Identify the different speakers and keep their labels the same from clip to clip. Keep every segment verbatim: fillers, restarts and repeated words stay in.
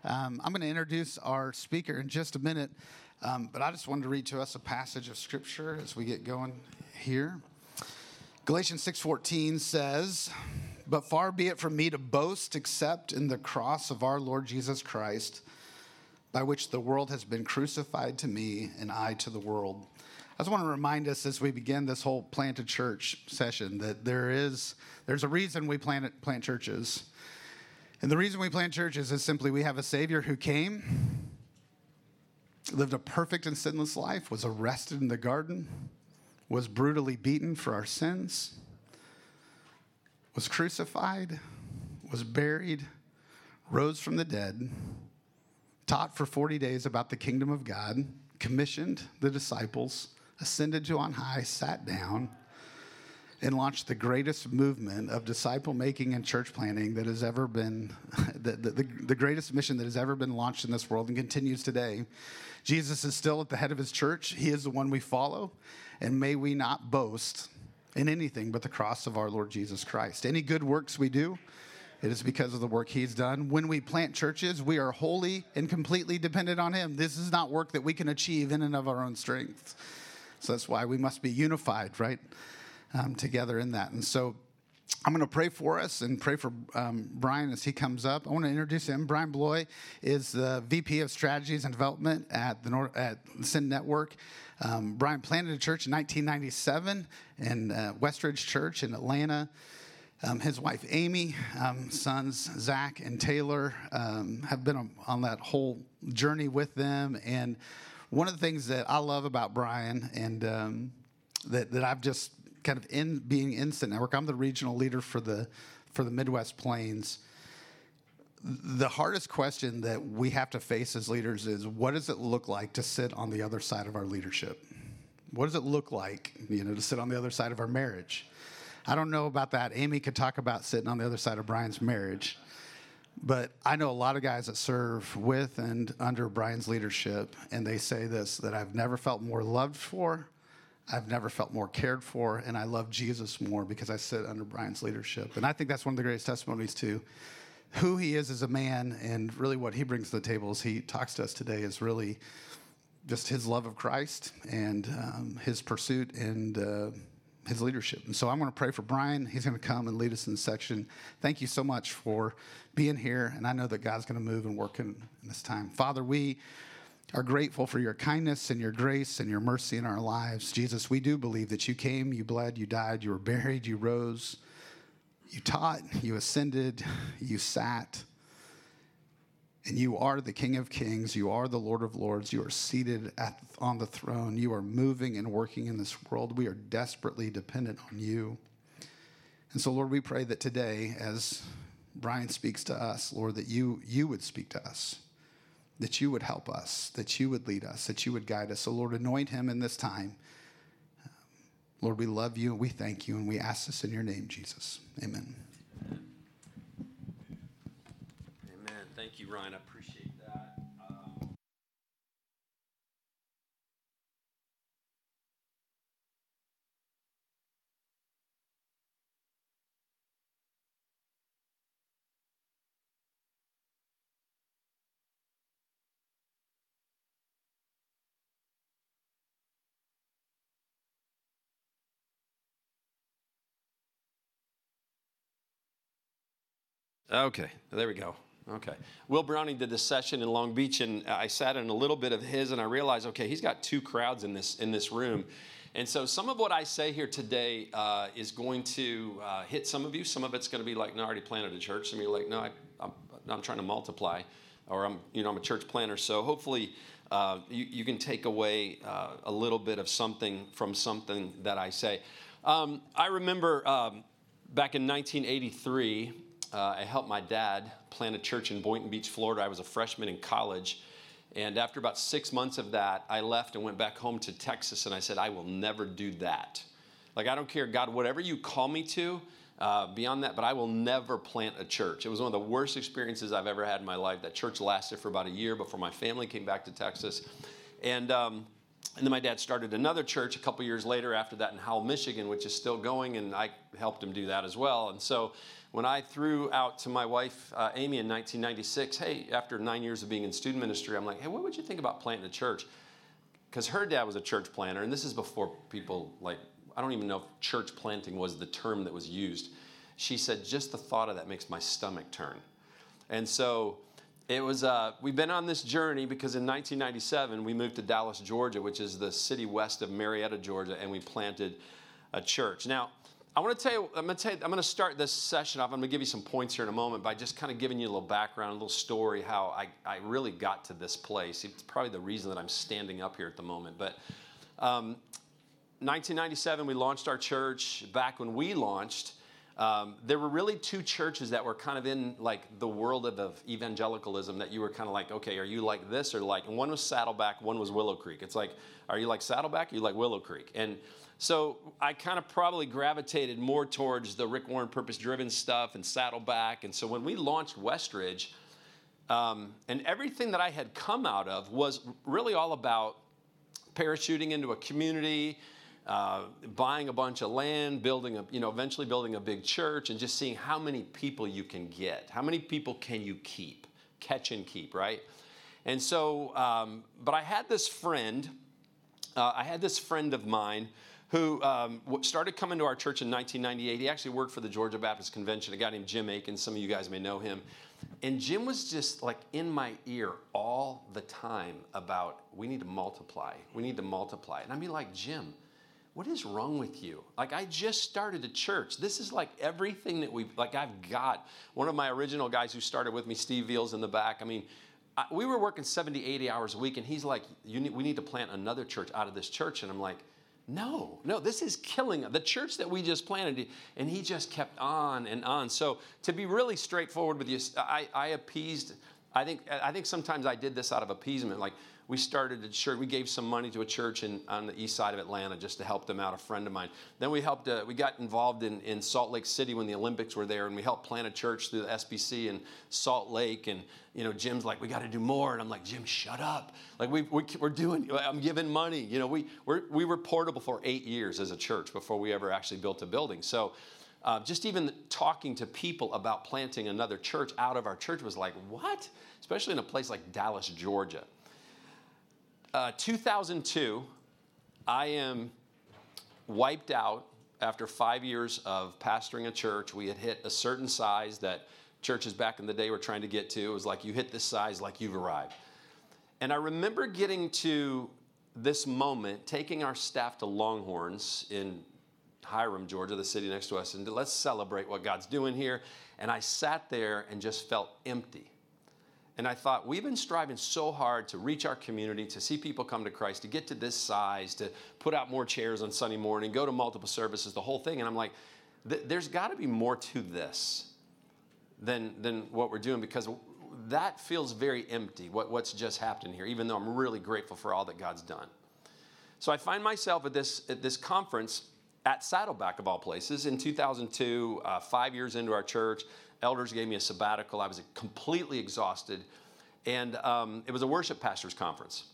Speaker 1: Um, I'm going to introduce our speaker in just a minute, um, but I just wanted to read to us a passage of Scripture as we get going here. Galatians six fourteen says, "But far be it from me to boast except in the cross of our Lord Jesus Christ, by which the world has been crucified to me and I to the world." I just want to remind us as we begin this whole planted church session that there is, there's a reason we plant, plant churches. And the reason we plant churches is simply we have a Savior who came, lived a perfect and sinless life, was arrested in the garden, was brutally beaten for our sins, was crucified, was buried, rose from the dead, taught for forty days about the kingdom of God, commissioned the disciples, ascended to on high, sat down, and launched the greatest movement of disciple making and church planting that has ever been, the, the, the greatest mission that has ever been launched in this world and continues today. Jesus is still at the head of his church. He is the one we follow. And may we not boast in anything but the cross of our Lord Jesus Christ. Any good works we do, it is because of the work he's done. When we plant churches, we are wholly and completely dependent on him. This is not work that we can achieve in and of our own strength. So that's why we must be unified, right, um, together in that. And so I'm going to pray for us and pray for um, Brian as he comes up. I want to introduce him. Brian Bloy is the V P of Strategies and Development at the Nor- at Send Network. Um, Brian planted a church in nineteen ninety-seven in uh, Westridge Church in Atlanta. Um, his wife, Amy, um, sons, Zach and Taylor, um, have been on, on that whole journey with them. And one of the things that I love about Brian and um, that, that I've just kind of in being in Send Network, I'm the regional leader for the for the Midwest Plains. The hardest question that we have to face as leaders is, what does it look like to sit on the other side of our leadership? What does it look like, you know, to sit on the other side of our marriage? I don't know about that. Amy could talk about sitting on the other side of Brian's marriage. But I know a lot of guys that serve with and under Brian's leadership, and they say this, that I've never felt more loved for, I've never felt more cared for, and I love Jesus more because I sit under Brian's leadership. And I think that's one of the greatest testimonies to who he is as a man, and really what he brings to the table as he talks to us today is really just his love of Christ and um, his pursuit and uh, his leadership. And so I'm going to pray for Brian. He's going to come and lead us in this section. Thank you so much for being here, and I know that God's going to move and work in, in this time. Father, we are grateful for your kindness and your grace and your mercy in our lives. Jesus, we do believe that you came, you bled, you died, you were buried, you rose, you taught, you ascended, you sat, and you are the King of Kings. You are the Lord of Lords. You are seated at, on the throne. You are moving and working in this world. We are desperately dependent on you. And so, Lord, we pray that today, as Brian speaks to us, Lord, that you, you would speak to us, that you would help us, that you would lead us, that you would guide us. So, Lord, anoint him in this time. Um, Lord, we love you and we thank you, and we ask this in your name, Jesus. Amen.
Speaker 2: Thank you, Ryan. I appreciate that. Um, okay, there we go. Okay. Will Browning did this session in Long Beach, and I sat in a little bit of his, and I realized, okay, he's got two crowds in this in this room. And so some of what I say here today uh, is going to uh, hit some of you. Some of it's going to be like, no, I already planted a church. Some of you are like, no, I, I'm, I'm trying to multiply, or I'm, you know, I'm a church planter. So hopefully uh, you, you can take away uh, a little bit of something from something that I say. Um, I remember um, back in nineteen eighty-three, Uh, I helped my dad plant a church in Boynton Beach, Florida. I was a freshman in college. And after about six months of that, I left and went back home to Texas. And I said, I will never do that. Like, I don't care, God, whatever you call me to, uh, beyond that, but I will never plant a church. It was one of the worst experiences I've ever had in my life. That church lasted for about a year before my family came back to Texas. And um, And then my dad started another church a couple years later after that in Howell, Michigan, which is still going, and I helped him do that as well. And so when I threw out to my wife, uh, Amy, in nineteen ninety-six, hey, after nine years of being in student ministry, I'm like, hey, what would you think about planting a church? Because her dad was a church planter, and this is before people, like, I don't even know if church planting was the term that was used. She said, just the thought of that makes my stomach turn. And so it was, uh, we've been on this journey because in nineteen ninety-seven, we moved to Dallas, Georgia, which is the city west of Marietta, Georgia, and we planted a church. Now, I want to tell you, I'm going to tell you, I'm going to start this session off. I'm going to give you some points here in a moment by just kind of giving you a little background, a little story, how I, I really got to this place. It's probably the reason that I'm standing up here at the moment. But um, nineteen ninety-seven, we launched our church. Back when we launched, Um, there were really two churches that were kind of in like the world of, of evangelicalism that you were kind of like, okay, are you like this or like, and one was Saddleback, one was Willow Creek. It's like, are you like Saddleback or you like Willow Creek? And so I kind of probably gravitated more towards the Rick Warren purpose-driven stuff and Saddleback. And so when we launched Westridge, um, and everything that I had come out of was really all about parachuting into a community, Uh, buying a bunch of land, building a, you know, eventually building a big church, and just seeing how many people you can get. How many people can you keep, catch and keep, right? And so, um, but I had this friend, uh, I had this friend of mine who um, started coming to our church in nineteen ninety-eight. He actually worked for the Georgia Baptist Convention, a guy named Jim Aiken. Some of you guys may know him. And Jim was just like in my ear all the time about, we need to multiply. We need to multiply. And I'd be like, Jim, what is wrong with you? Like, I just started a church. This is like everything that we, like I've got. One of my original guys who started with me, Steve Veals in the back. I mean, I, we were working seventy, eighty hours a week, and he's like, you need, we need to plant another church out of this church. And I'm like, no, no, this is killing the church that we just planted. And he just kept on and on. So to be really straightforward with you, I, I appeased, I think, I think sometimes I did this out of appeasement. Like, we started a church. We gave some money to a church in, on the east side of Atlanta just to help them out, a friend of mine. Then we helped, uh, we got involved in, in Salt Lake City when the Olympics were there, and we helped plant a church through the S B C in Salt Lake. And, you know, Jim's like, we got to do more. And I'm like, Jim, shut up. Like, we, we, we're doing, I'm giving money. You know, we, we're, we were portable for eight years as a church before we ever actually built a building. So uh, just even talking to people about planting another church out of our church was like, what? Especially in a place like Dallas, Georgia. Uh, two thousand two, I am wiped out after five years of pastoring a church. We had hit a certain size that churches back in the day were trying to get to. It was like, you hit this size, like you've arrived. And I remember getting to this moment, taking our staff to Longhorns in Hiram, Georgia, the city next to us, and let's celebrate what God's doing here. And I sat there and just felt empty. And I thought, we've been striving so hard to reach our community, to see people come to Christ, to get to this size, to put out more chairs on Sunday morning, go to multiple services, the whole thing. And I'm like, th- there's got to be more to this than, than what we're doing, because that feels very empty, what, what's just happened here, even though I'm really grateful for all that God's done. So I find myself at this, at this conference at Saddleback, of all places, in two thousand two, uh, five years into our church. Elders gave me a sabbatical. I was completely exhausted. And um, it was a worship pastors conference.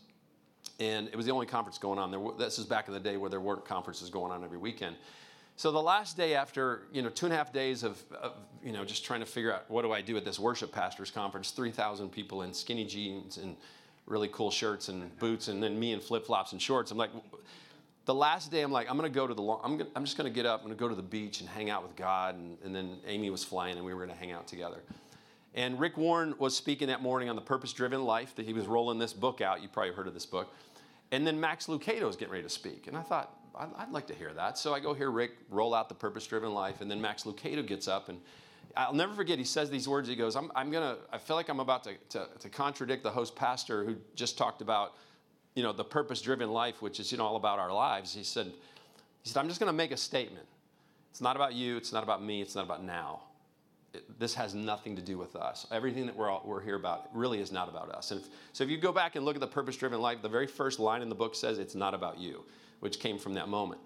Speaker 2: And it was the only conference going on there. This is back in the day where there weren't conferences going on every weekend. So the last day, after, you know, two and a half days of, of, you know, just trying to figure out what do I do at this worship pastors conference, three thousand people in skinny jeans and really cool shirts and boots, and then me in flip-flops and shorts. I'm like, the last day, I'm like, I'm going to go to the, I'm, gonna, I'm just going to get up, I'm going to go to the beach and hang out with God. And, and then Amy was flying, and we were going to hang out together. And Rick Warren was speaking that morning on the Purpose-Driven Life, that he was rolling this book out. You probably heard of this book. And then Max Lucado was getting ready to speak. And I thought, I'd, I'd like to hear that. So I go hear Rick roll out the Purpose-Driven Life, and then Max Lucado gets up, and I'll never forget, he says these words. He goes, I'm, I'm going to, I feel like I'm about to, to, to contradict the host pastor who just talked about, you know, the purpose-driven life, which is, you know, all about our lives. He said, he said, I'm just going to make a statement. It's not about you. It's not about me. It's not about now. It, this has nothing to do with us. Everything that we're, all, we're here about really is not about us. And if, so if you go back and look at the purpose-driven life, the very first line in the book says it's not about you, which came from that moment.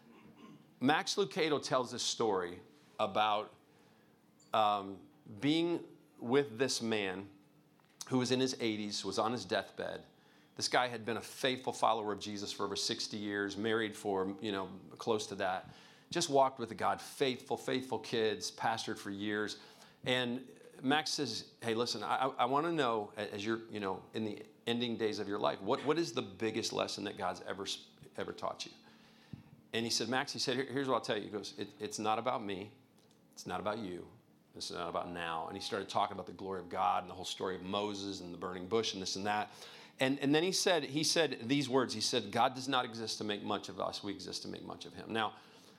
Speaker 2: Max Lucado tells this story about um, being with this man who was in his eighties, was on his deathbed, This guy had been a faithful follower of Jesus for over sixty years, married for, you know, close to that. Just walked with God, faithful, faithful kids, pastored for years. And Max says, hey, listen, I, I want to know, as you're, you know, in the ending days of your life, what, what is the biggest lesson that God's ever, ever taught you? And he said, Max, he said, here's what I'll tell you. He goes, it, it's not about me. It's not about you. This is not about now. And he started talking about the glory of God and the whole story of Moses and the burning bush and this and that. And, and then he said, he said these words. He said, God does not exist to make much of us. We exist to make much of him. Now,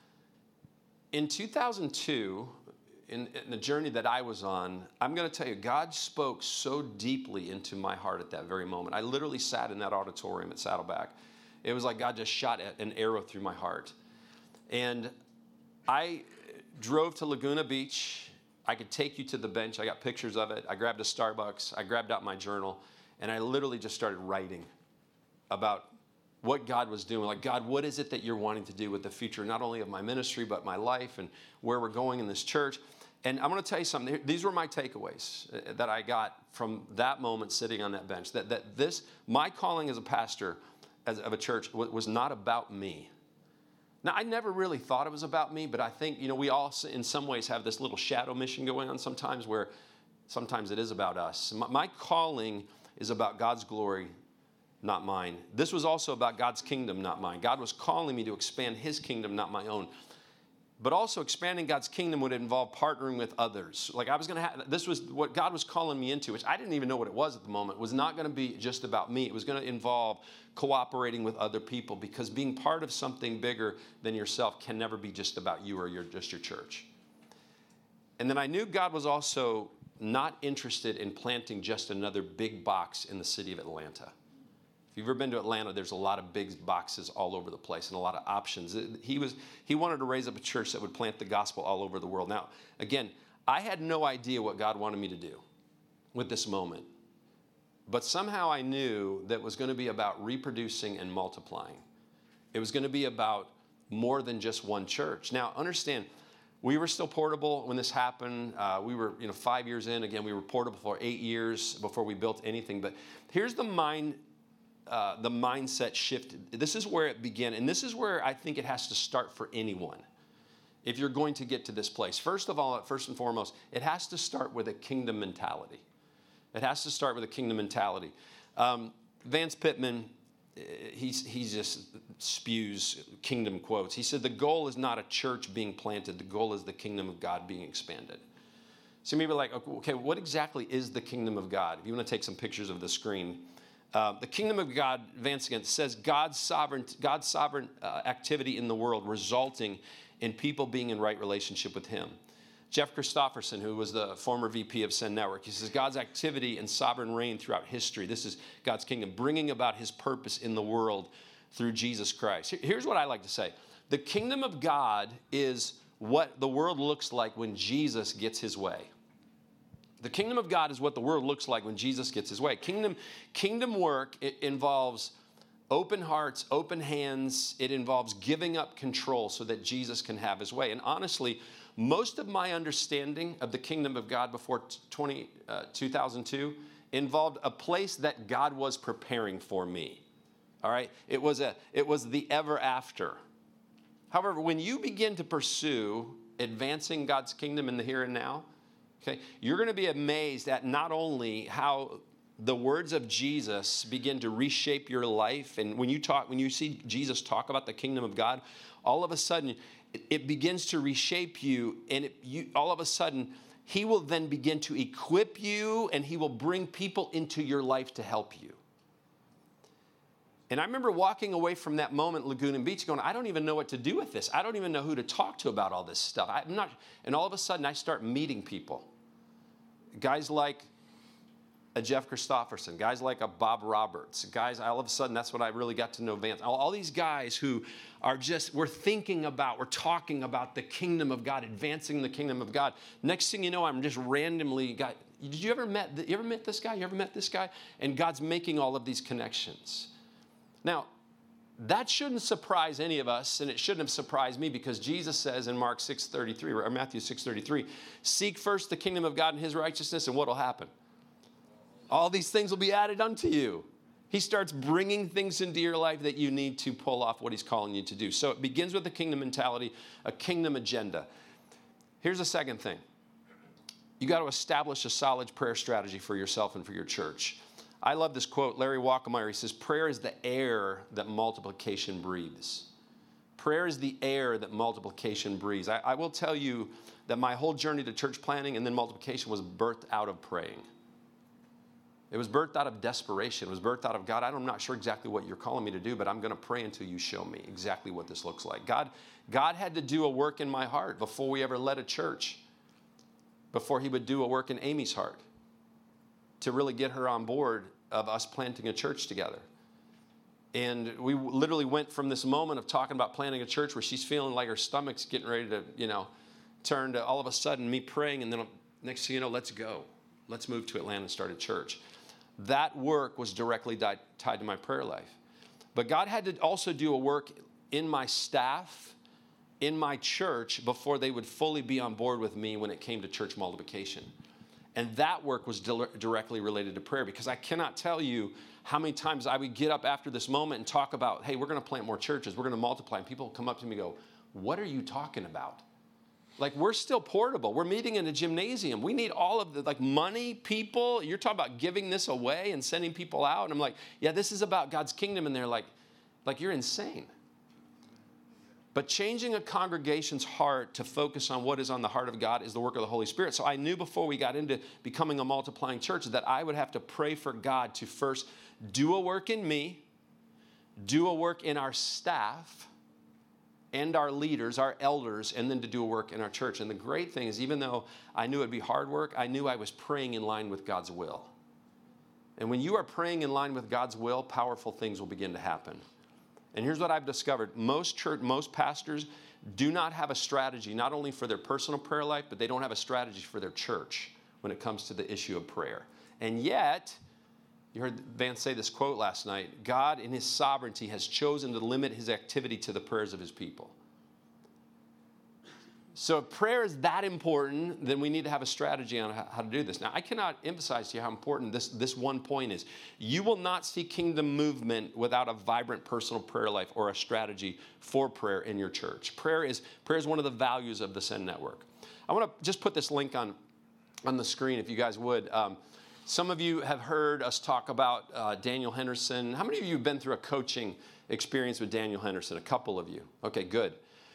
Speaker 2: in two thousand two, in, in the journey that I was on, I'm going to tell you, God spoke so deeply into my heart at that very moment. I literally sat in that auditorium at Saddleback. It was like God just shot an arrow through my heart. And I drove to Laguna Beach. I could take you to the bench. I got pictures of it. I grabbed a Starbucks. I grabbed out my journal. And I literally just started writing about what God was doing. Like, God, what is it that you're wanting to do with the future, not only of my ministry, but my life and where we're going in this church? And I'm going to tell you something. These were my takeaways that I got from that moment sitting on that bench. That, that this, my calling as a pastor as, of a church was not about me. Now, I never really thought it was about me, but I think, you know, we all in some ways have this little shadow mission going on sometimes where sometimes it is about us. My, my calling is about God's glory, not mine. This was also about God's kingdom, not mine. God was calling me to expand his kingdom, not my own. But also expanding God's kingdom would involve partnering with others. Like I was going to have, this was what God was calling me into, which I didn't even know what it was at the moment. It was not going to be just about me. It was going to involve cooperating with other people, because being part of something bigger than yourself can never be just about you or your, just your church. And then I knew God was also not interested in planting just another big box in the city of Atlanta. If you've ever been to Atlanta, there's a lot of big boxes all over the place and a lot of options. He was he wanted to raise up a church that would plant the gospel all over the world. Now, again, I had no idea what God wanted me to do with this moment. But somehow I knew that it was going to be about reproducing and multiplying. It was going to be about more than just one church. Now, understand, we were still portable when this happened. Uh, we were, you know, five years in. Again, we were portable for eight years before we built anything. But here's the mind, uh, the mindset shift. This is where it began, and this is where I think it has to start for anyone. If you're going to get to this place, first of all, first and foremost, it has to start with a kingdom mentality. It has to start with a kingdom mentality. Um, Vance Pittman, he's, he just spews kingdom quotes. He said, the goal is not a church being planted. The goal is the kingdom of God being expanded. So maybe like, okay, what exactly is the kingdom of God? If you want to take some pictures of the screen. Uh, the kingdom of God, Vance again, says God's sovereign, God's sovereign uh, activity in the world resulting in people being in right relationship with him. Jeff Christopherson, who was the former V P of Send Network, he says God's activity and sovereign reign throughout history. This is God's kingdom, bringing about his purpose in the world through Jesus Christ. Here's what I like to say. The kingdom of God is what the world looks like when Jesus gets his way. The kingdom of God is what the world looks like when Jesus gets his way. Kingdom, kingdom work, it involves open hearts, open hands. It involves giving up control so that Jesus can have his way. And honestly, most of my understanding of the kingdom of God before twenty, uh, two thousand two involved a place that God was preparing for me. All right? It was, a, it was the ever after. However, when you begin to pursue advancing God's kingdom in the here and now, okay, you're going to be amazed at not only how the words of Jesus begin to reshape your life. And when you talk, when you see Jesus talk about the kingdom of God, all of a sudden, it begins to reshape you, and it, you, all of a sudden, he will then begin to equip you, and he will bring people into your life to help you. And I remember walking away from that moment at Laguna Beach going, I don't even know what to do with this. I don't even know who to talk to about all this stuff. I'm not, and all of a sudden, I start meeting people. Guys like a Jeff Christopherson, guys like a Bob Roberts, guys, all of a sudden, that's what I really got to know Vance. All, all these guys who are just, we're thinking about, we're talking about the kingdom of God, advancing the kingdom of God. Next thing you know, I'm just randomly, got, did you ever met, you ever met this guy? You ever met this guy? And God's making all of these connections. Now, that shouldn't surprise any of us, and it shouldn't have surprised me, because Jesus says in Mark six thirty-three, or Matthew six thirty-three, seek first the kingdom of God and his righteousness, and what will happen? All these things will be added unto you. He starts bringing things into your life that you need to pull off what he's calling you to do. So it begins with a kingdom mentality, a kingdom agenda. Here's the second thing. You got to establish a solid prayer strategy for yourself and for your church. I love this quote. Larry Walkemeyer, he says, prayer is the air that multiplication breathes. Prayer is the air that multiplication breathes. I, I will tell you that my whole journey to church planning and then multiplication was birthed out of praying. It was birthed out of desperation. It was birthed out of, God, I'm not sure exactly what you're calling me to do, but I'm going to pray until you show me exactly what this looks like. God, God had to do a work in my heart before we ever led a church, before he would do a work in Amy's heart to really get her on board of us planting a church together. And we literally went from this moment of talking about planting a church where she's feeling like her stomach's getting ready to, you know, turn to all of a sudden me praying, and then next thing you know, let's go. Let's move to Atlanta and start a church. That work was directly tied to my prayer life. But God had to also do a work in my staff, in my church, before they would fully be on board with me when it came to church multiplication. And that work was di- directly related to prayer, because I cannot tell you how many times I would get up after this moment and talk about, hey, we're going to plant more churches, we're going to multiply. And people come up to me and go, what are you talking about? Like, we're still portable. We're meeting in a gymnasium. We need all of the, like, money, people. You're talking about giving this away and sending people out. And I'm like, yeah, this is about God's kingdom. And they're like, like, you're insane. But changing a congregation's heart to focus on what is on the heart of God is the work of the Holy Spirit. So I knew before we got into becoming a multiplying church that I would have to pray for God to first do a work in me, do a work in our staff, and our leaders, our elders, and then to do a work in our church. And the great thing is, even though I knew it'd be hard work, I knew I was praying in line with God's will. And when you are praying in line with God's will, powerful things will begin to happen. And here's what I've discovered. Most church, most pastors do not have a strategy, not only for their personal prayer life, but they don't have a strategy for their church when it comes to the issue of prayer. And yet, you heard Vance say this quote last night, God in his sovereignty has chosen to limit his activity to the prayers of his people. So if prayer is that important, then we need to have a strategy on how to do this. Now, I cannot emphasize to you how important this, this one point is. You will not see kingdom movement without a vibrant personal prayer life or a strategy for prayer in your church. Prayer is, prayer is one of the values of the Send Network. I want to just put this link on, on the screen, if you guys would. Um, Some of you have heard us talk about uh, Daniel Henderson. How many of you have been through a coaching experience with Daniel Henderson? A couple of you. Okay, good.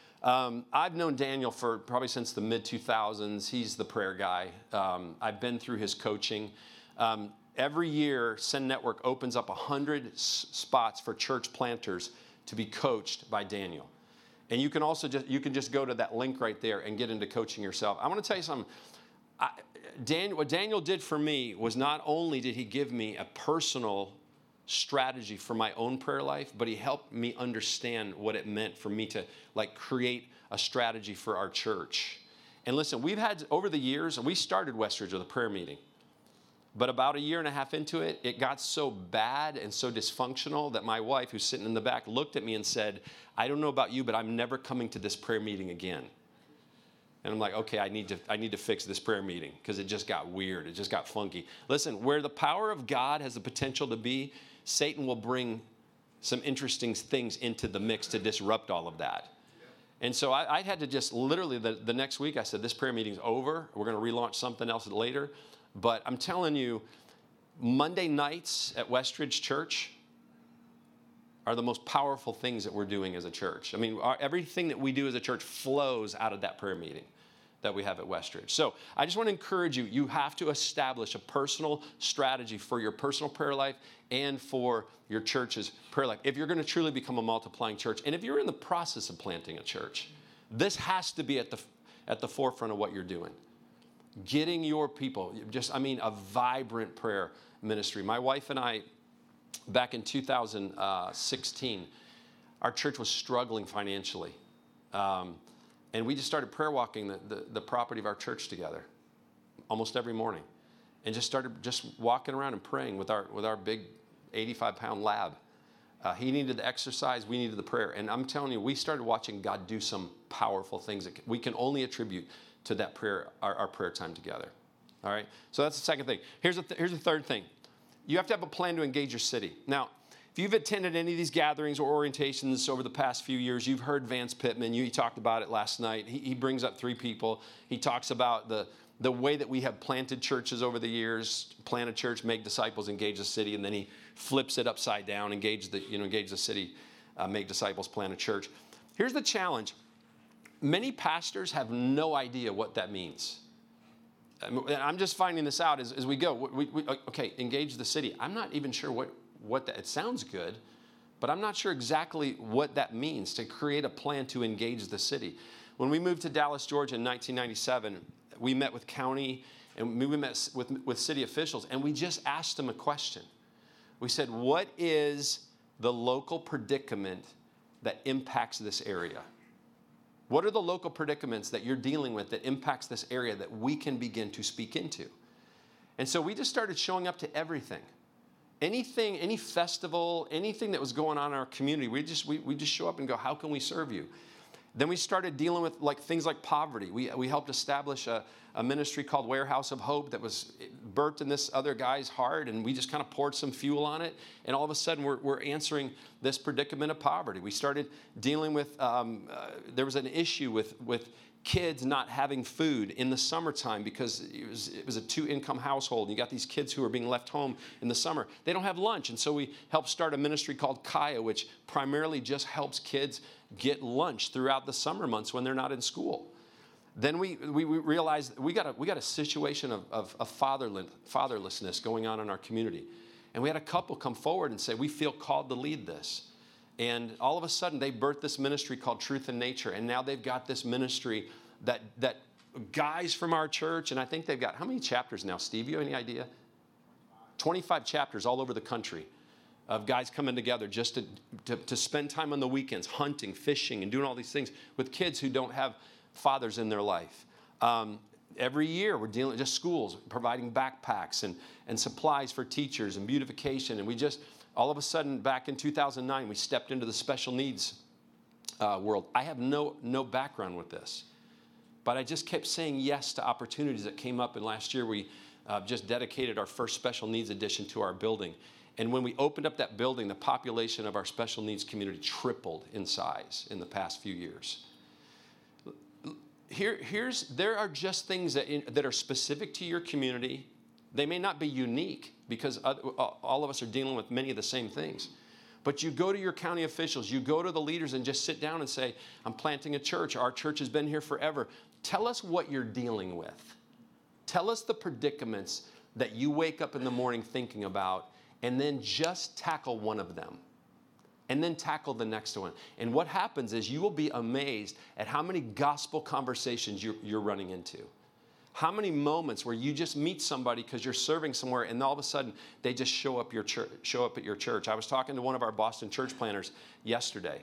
Speaker 2: Um, I've known Daniel for probably since the mid two thousands. He's the prayer guy. Um, I've been through his coaching. Um, every year, Send Network opens up one hundred s- spots for church planters to be coached by Daniel. And you can also just, you can just go to that link right there and get into coaching yourself. I want to tell you something. I, Daniel, what Daniel did for me was not only did he give me a personal strategy for my own prayer life, but he helped me understand what it meant for me to like create a strategy for our church. And listen, we've had over the years, and we started Westridge with a prayer meeting, but about a year and a half into it, it got so bad and so dysfunctional that my wife, who's sitting in the back, looked at me and said, I don't know about you, but I'm never coming to this prayer meeting again. And I'm like, okay, I need to I need to fix this prayer meeting because it just got weird. It just got funky. Listen, where the power of God has the potential to be, Satan will bring some interesting things into the mix to disrupt all of that. And so I, I had to just literally, the, the next week, I said, this prayer meeting's over. We're going to relaunch something else later. But I'm telling you, Monday nights at Westridge Church are the most powerful things that we're doing as a church. I mean, our, everything that we do as a church flows out of that prayer meeting that we have at Westridge. So I just want to encourage you, you have to establish a personal strategy for your personal prayer life and for your church's prayer life if you're going to truly become a multiplying church. And if you're in the process of planting a church, this has to be at the, at the forefront of what you're doing. Getting your people, just, I mean, a vibrant prayer ministry. My wife and I, back in two thousand sixteen, our church was struggling financially. Um, and we just started prayer walking the, the, the property of our church together almost every morning. And just started just walking around and praying with our, with our big eighty-five pound lab. Uh, he needed the exercise, we needed the prayer. And I'm telling you, we started watching God do some powerful things that we can only attribute to that prayer, our, our prayer time together. All right? So that's the second thing. Here's the, th- here's the third thing. you have to have a plan to engage your city. Now, if you've attended any of these gatherings or orientations over the past few years, you've heard Vance Pittman. You, he talked about it last night. He, he brings up three people. He talks about the, the way that we have planted churches over the years, plant a church, make disciples, engage the city, and then he flips it upside down, engage the, you know, engage the city, uh, make disciples, plant a church. Here's the challenge. Many pastors have no idea what that means. And I'm just finding this out as, as we go. We, we, okay, engage the city. I'm not even sure what what that, it sounds good, but I'm not sure exactly what that means to create a plan to engage the city. When we moved to Dallas, Georgia in nineteen ninety-seven, we met with county and we met with, with city officials, and we just asked them a question. We said, what is the local predicament that impacts this area? What are the local predicaments that you're dealing with that impacts this area that we can begin to speak into? And so we just started showing up to everything. Anything, any festival, anything that was going on in our community, we just we, we just show up and go, how can we serve you? Then we started dealing with like things like poverty. We, we helped establish a, a ministry called Warehouse of Hope that was birthed in this other guy's heart, and we just kind of poured some fuel on it, and all of a sudden we're, we're answering this predicament of poverty. We started dealing with, um, uh, there was an issue with, with kids not having food in the summertime because it was, it was a two-income household. You got these kids who are being left home in the summer. They don't have lunch, and so we helped start a ministry called Kaya, which primarily just helps kids get lunch throughout the summer months when they're not in school. Then we, we, we realized we got a, we got a situation of, of, of fatherless, fatherlessness going on in our community. And we had a couple come forward and say, we feel called to lead this. And all of a sudden, they birthed this ministry called Truth in Nature. And now they've got this ministry that that guys from our church, and I think they've got, how many chapters now, Steve? You have any idea? twenty-five chapters all over the country of guys coming together just to, to, to spend time on the weekends, hunting, fishing, and doing all these things with kids who don't have fathers in their life. Um, every year, we're dealing, just schools, providing backpacks and, and supplies for teachers and beautification. And we just, all of a sudden, back in two thousand nine, we stepped into the special needs uh, world. I have no, no background with this, but I just kept saying yes to opportunities that came up. And last year, we uh, just dedicated our first special needs addition to our building. And when we opened up that building, the population of our special needs community tripled in size in the past few years. Here, here's, there are just things that, in, that are specific to your community. They may not be unique because other, all of us are dealing with many of the same things. But you go to your county officials, you go to the leaders and just sit down and say, I'm planting a church. Our church has been here forever. Tell us what you're dealing with. Tell us the predicaments that you wake up in the morning thinking about, and then just tackle one of them. And then tackle the next one. And what happens is you will be amazed at how many gospel conversations you're, you're running into. How many moments where you just meet somebody because you're serving somewhere, and all of a sudden they just show up your church, show up at your church. I was talking to one of our Boston church planners yesterday,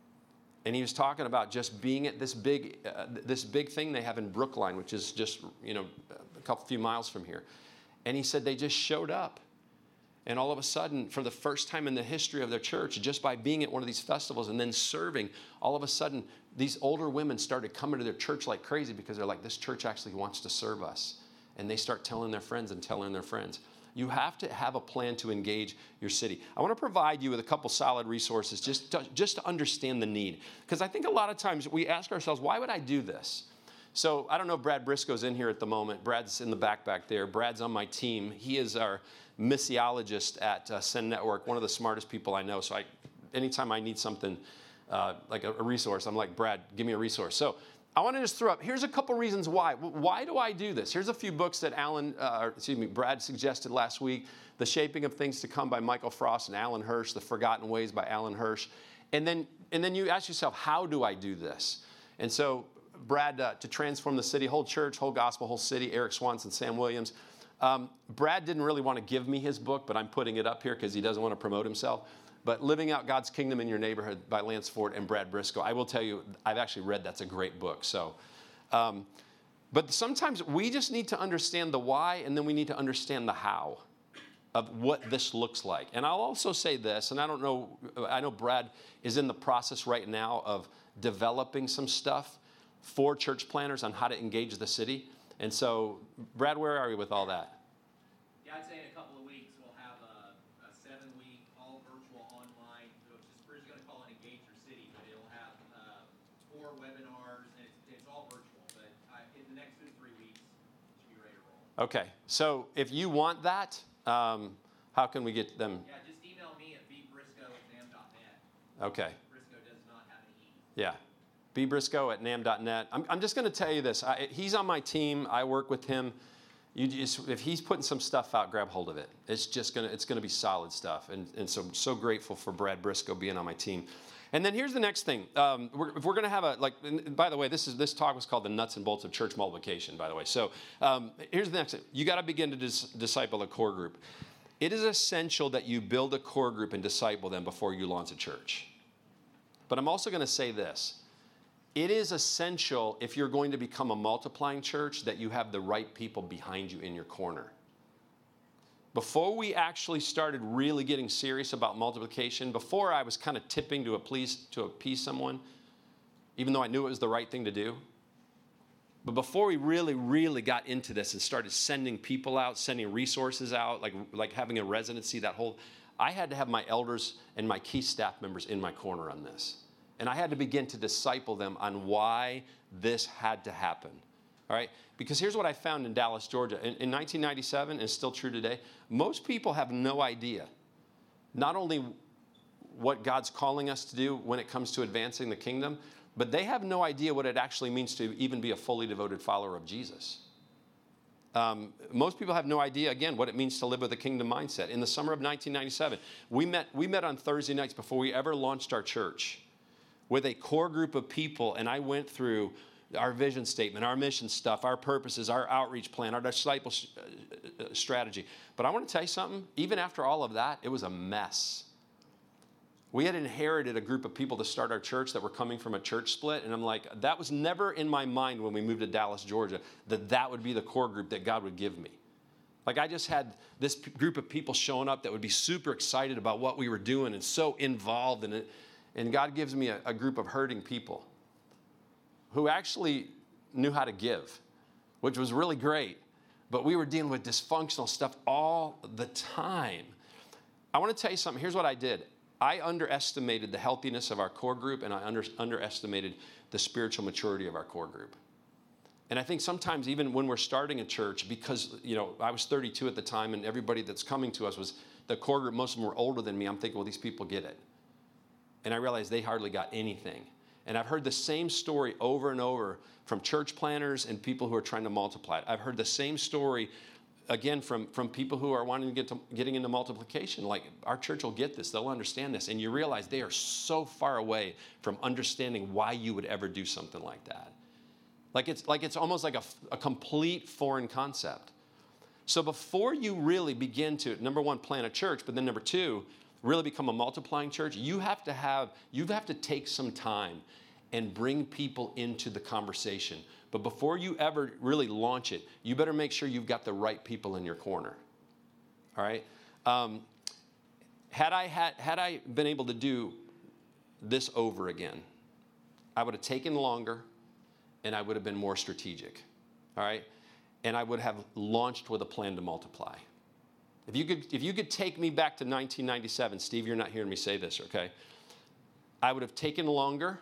Speaker 2: and he was talking about just being at this big, uh, this big thing they have in Brookline, which is just, you know, a couple few miles from here. And he said they just showed up. And all of a sudden, for the first time in the history of their church, just by being at one of these festivals and then serving, all of a sudden, these older women started coming to their church like crazy because they're like, this church actually wants to serve us. And they start telling their friends and telling their friends. You have to have a plan to engage your city. I want to provide you with a couple solid resources just to, just to understand the need. Because I think a lot of times we ask ourselves, why would I do this? So I don't know if Brad Briscoe's in here at the moment. Brad's in the back back there. Brad's on my team. He is our missiologist at uh, Send Network, one of the smartest people I know. So I, anytime I need something uh, like a, a resource, I'm like, Brad, give me a resource. So I want to just throw up, here's a couple reasons why. Why do I do this? Here's a few books that Alan, uh, excuse me, Brad suggested last week. The Shaping of Things to Come by Michael Frost and Alan Hirsch. The Forgotten Ways by Alan Hirsch. And then, and then you ask yourself, how do I do this? And so Brad, uh, to transform the city, whole church, whole gospel, whole city, Eric Swanson, Sam Williams. Um, Brad didn't really want to give me his book, but I'm putting it up here because he doesn't want to promote himself. But Living Out God's Kingdom in Your Neighborhood by Lance Ford and Brad Briscoe. I will tell you, I've actually read that's a great book. So, um, but sometimes we just need to understand the why, and then we need to understand the how of what this looks like. And I'll also say this, and I don't know, I know Brad is in the process right now of developing some stuff for church planners on how to engage the city. And so, Brad, where are you with all that?
Speaker 3: Yeah, I'd say in a couple of weeks we'll have a, more webinars, and it's, it's all virtual, but I, in the next two to three weeks, it should be ready to roll.
Speaker 2: Okay, so if you want that, um, how can we get them?
Speaker 3: Yeah, just email me at b briscoe at nam dot net.
Speaker 2: Okay.
Speaker 3: Briscoe does not have an E.
Speaker 2: Yeah. b briscoe at nam dot net. I'm, I'm just going to tell you this. I, he's on my team. I work with him. You just, if he's putting some stuff out, grab hold of it. It's just going to, it's going to be solid stuff. And, and so I'm so grateful for Brad Briscoe being on my team. And then here's the next thing. Um, we're, if we're going to have a, like, and by the way, this is this talk was called the nuts and bolts of church multiplication, by the way. So um, here's the next thing. You got to begin to dis- disciple a core group. It is essential that you build a core group and disciple them before you launch a church. But I'm also going to say this. It is essential, if you're going to become a multiplying church, that you have the right people behind you in your corner. Before we actually started really getting serious about multiplication, before I was kind of tipping to appease, to appease someone, even though I knew it was the right thing to do, but before we really, really got into this and started sending people out, sending resources out, like, like having a residency, that whole, I had to have my elders and my key staff members in my corner on this. And I had to begin to disciple them on why this had to happen, all right? Because here's what I found in Dallas, Georgia. In, in nineteen ninety-seven, and it's still true today, most people have no idea not only what God's calling us to do when it comes to advancing the kingdom, but they have no idea what it actually means to even be a fully devoted follower of Jesus. Um, most people have no idea, again, what it means to live with a kingdom mindset. In the summer of nineteen ninety-seven, we met, we met on Thursday nights before we ever launched our church with a core group of people, and I went through our vision statement, our mission stuff, our purposes, our outreach plan, our disciple strategy. But I want to tell you something, even after all of that, it was a mess. We had inherited a group of people to start our church that were coming from a church split, and I'm like, that was never in my mind when we moved to Dallas, Georgia, that that would be the core group that God would give me. Like, I just had this p- group of people showing up that would be super excited about what we were doing and so involved in it. And God gives me a, a group of hurting people who actually knew how to give, which was really great. But we were dealing with dysfunctional stuff all the time. I want to tell you something. Here's what I did. I underestimated the healthiness of our core group, and I under, underestimated the spiritual maturity of our core group. And I think sometimes even when we're starting a church, because, you know, I was thirty-two at the time, and everybody that's coming to us was the core group, most of them were older than me. I'm thinking, well, these people get it. And I realized they hardly got anything. And I've heard the same story over and over from church planners and people who are trying to multiply it. I've heard the same story, again, from, from people who are wanting to get to getting into multiplication. Like, our church will get this. They'll understand this. And you realize they are so far away from understanding why you would ever do something like that. Like, it's, like it's almost like a, a complete foreign concept. So before you really begin to, number one, plan a church, but then number two, really become a multiplying church, you have to have, you have to take some time and bring people into the conversation. But before you ever really launch it, you better make sure you've got the right people in your corner. All right? Um, had I had, had I been able to do this over again, I would have taken longer and I would have been more strategic. All right? And I would have launched with a plan to multiply. If you could, if you could take me back to nineteen ninety-seven, Steve, you're not hearing me say this, okay? I would have taken longer.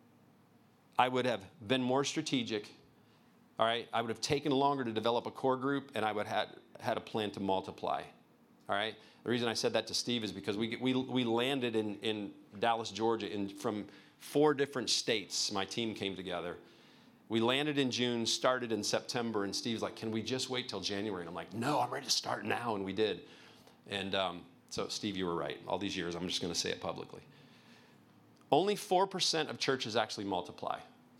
Speaker 2: I would have been more strategic, all right? I would have taken longer to develop a core group, and I would have had a plan to multiply, all right? The reason I said that to Steve is because we we, we landed in, in Dallas, Georgia, in, from four different states. My team came together. We landed in June, started in September, and Steve's like, can we just wait till January? And I'm like, no, I'm ready to start now, and we did. And um, so, Steve, you were right. All these years, I'm just going to say it publicly. Only four percent of churches actually multiply.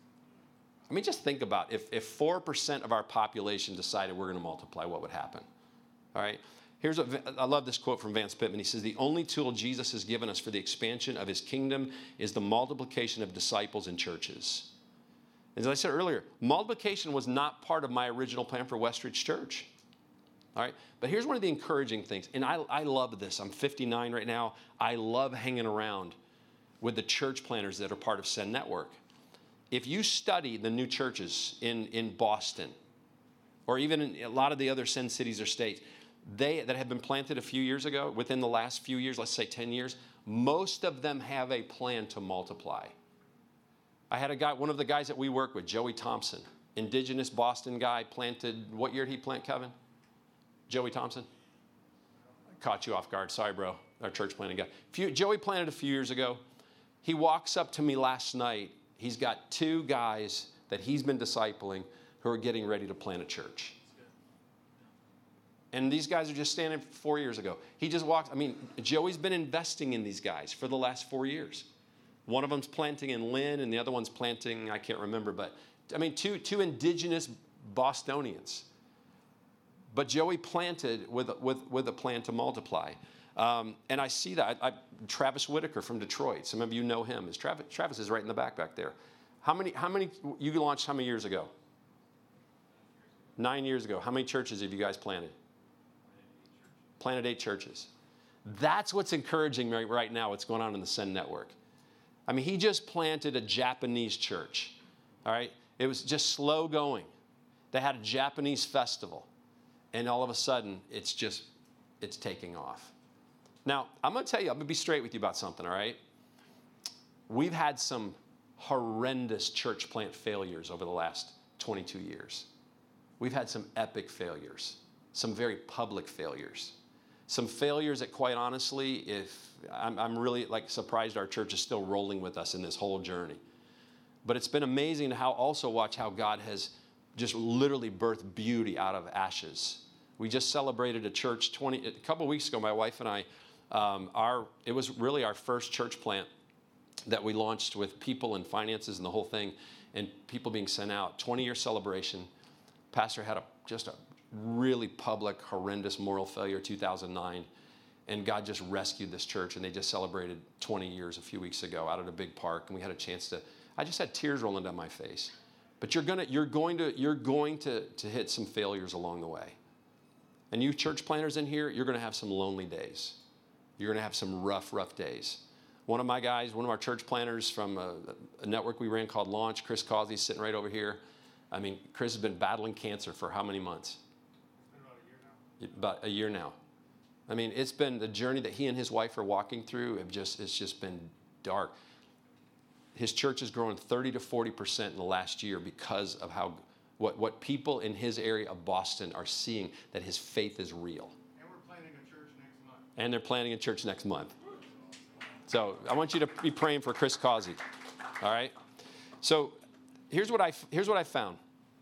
Speaker 2: I mean, just think about if, if four percent of our population decided we're going to multiply, what would happen? All right? Here's what, I love this quote from Vance Pittman. He says, the only tool Jesus has given us for the expansion of his kingdom is the multiplication of disciples in churches. As I said earlier, multiplication was not part of my original plan for Westridge Church. All right? But here's one of the encouraging things, and I, I love this. I'm fifty-nine right now. I love hanging around with the church planners that are part of Send Network. If you study the new churches in, in Boston, or even in a lot of the other Send cities or states, they that have been planted a few years ago, within the last few years, let's say ten years, most of them have a plan to multiply. I had a guy, one of the guys that we work with, Joey Thompson, indigenous Boston guy, planted, what year did he plant, Kevin? Joey Thompson? I caught you off guard. Sorry, bro. Our church planting guy. Few, Joey planted a few years ago. He walks up to me last night. He's got two guys that he's been discipling who are getting ready to plant a church. And these guys are just standing four years ago. He just walked, I mean, Joey's been investing in these guys for the last four years. One of them's planting in Lynn, and the other one's planting, I can't remember, but I mean, two, two indigenous Bostonians. But Joey planted with, with, with a plan to multiply. Um, and I see that. I, I, Travis Whitaker from Detroit, some of you know him. Is Travis, Travis is right in the back back there. How many, how many, you launched how many years ago? Nine years ago. How many churches have you guys planted? Planted eight churches. That's what's encouraging right, right now, what's going on in the Send Network. I mean, he just planted a Japanese church, all right? It was just slow going. They had a Japanese festival, and all of a sudden, it's just, it's taking off. Now, I'm going to tell you, I'm going to be straight with you about something, all right? We've had some horrendous church plant failures over the last twenty-two years. We've had some epic failures, some very public failures. Some failures that, quite honestly, if I'm, I'm really like surprised our church is still rolling with us in this whole journey. But it's been amazing to how also watch how God has just literally birthed beauty out of ashes. We just celebrated a church twenty a couple weeks ago. My wife and I, um, our it was really our first church plant that we launched with people and finances and the whole thing, and people being sent out. twenty-year celebration. Pastor had a just a really public, horrendous moral failure, two thousand nine, and God just rescued this church, and they just celebrated twenty years a few weeks ago out at a big park, and we had a chance to, I just had tears rolling down my face. But you're gonna, you're going to, you're going to, to hit some failures along the way. And you church planners in here, you're gonna have some lonely days. You're gonna have some rough, rough days. One of my guys, one of our church planners from a, a network we ran called Launch, Chris Causey, sitting right over here. I mean, Chris has been battling cancer for how many months? About a year now. I mean, it's been the journey that he and his wife are walking through. Have just it's just been dark. His church has grown thirty to forty percent in the last year because of how what what people in his area of Boston are seeing that his faith is real.
Speaker 4: And we're planning a church next month.
Speaker 2: And they're planning a church next month. So I want you to be praying for Chris Causey. All right. So here's what I here's what I found.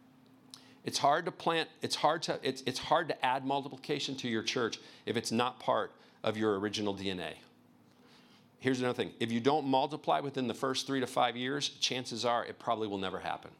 Speaker 2: It's hard to plant, it's hard to, it's, it's hard to add multiplication to your church if it's not part of your original D N A. Here's another thing. If you don't multiply within the first three to five years, chances are it probably will never happen.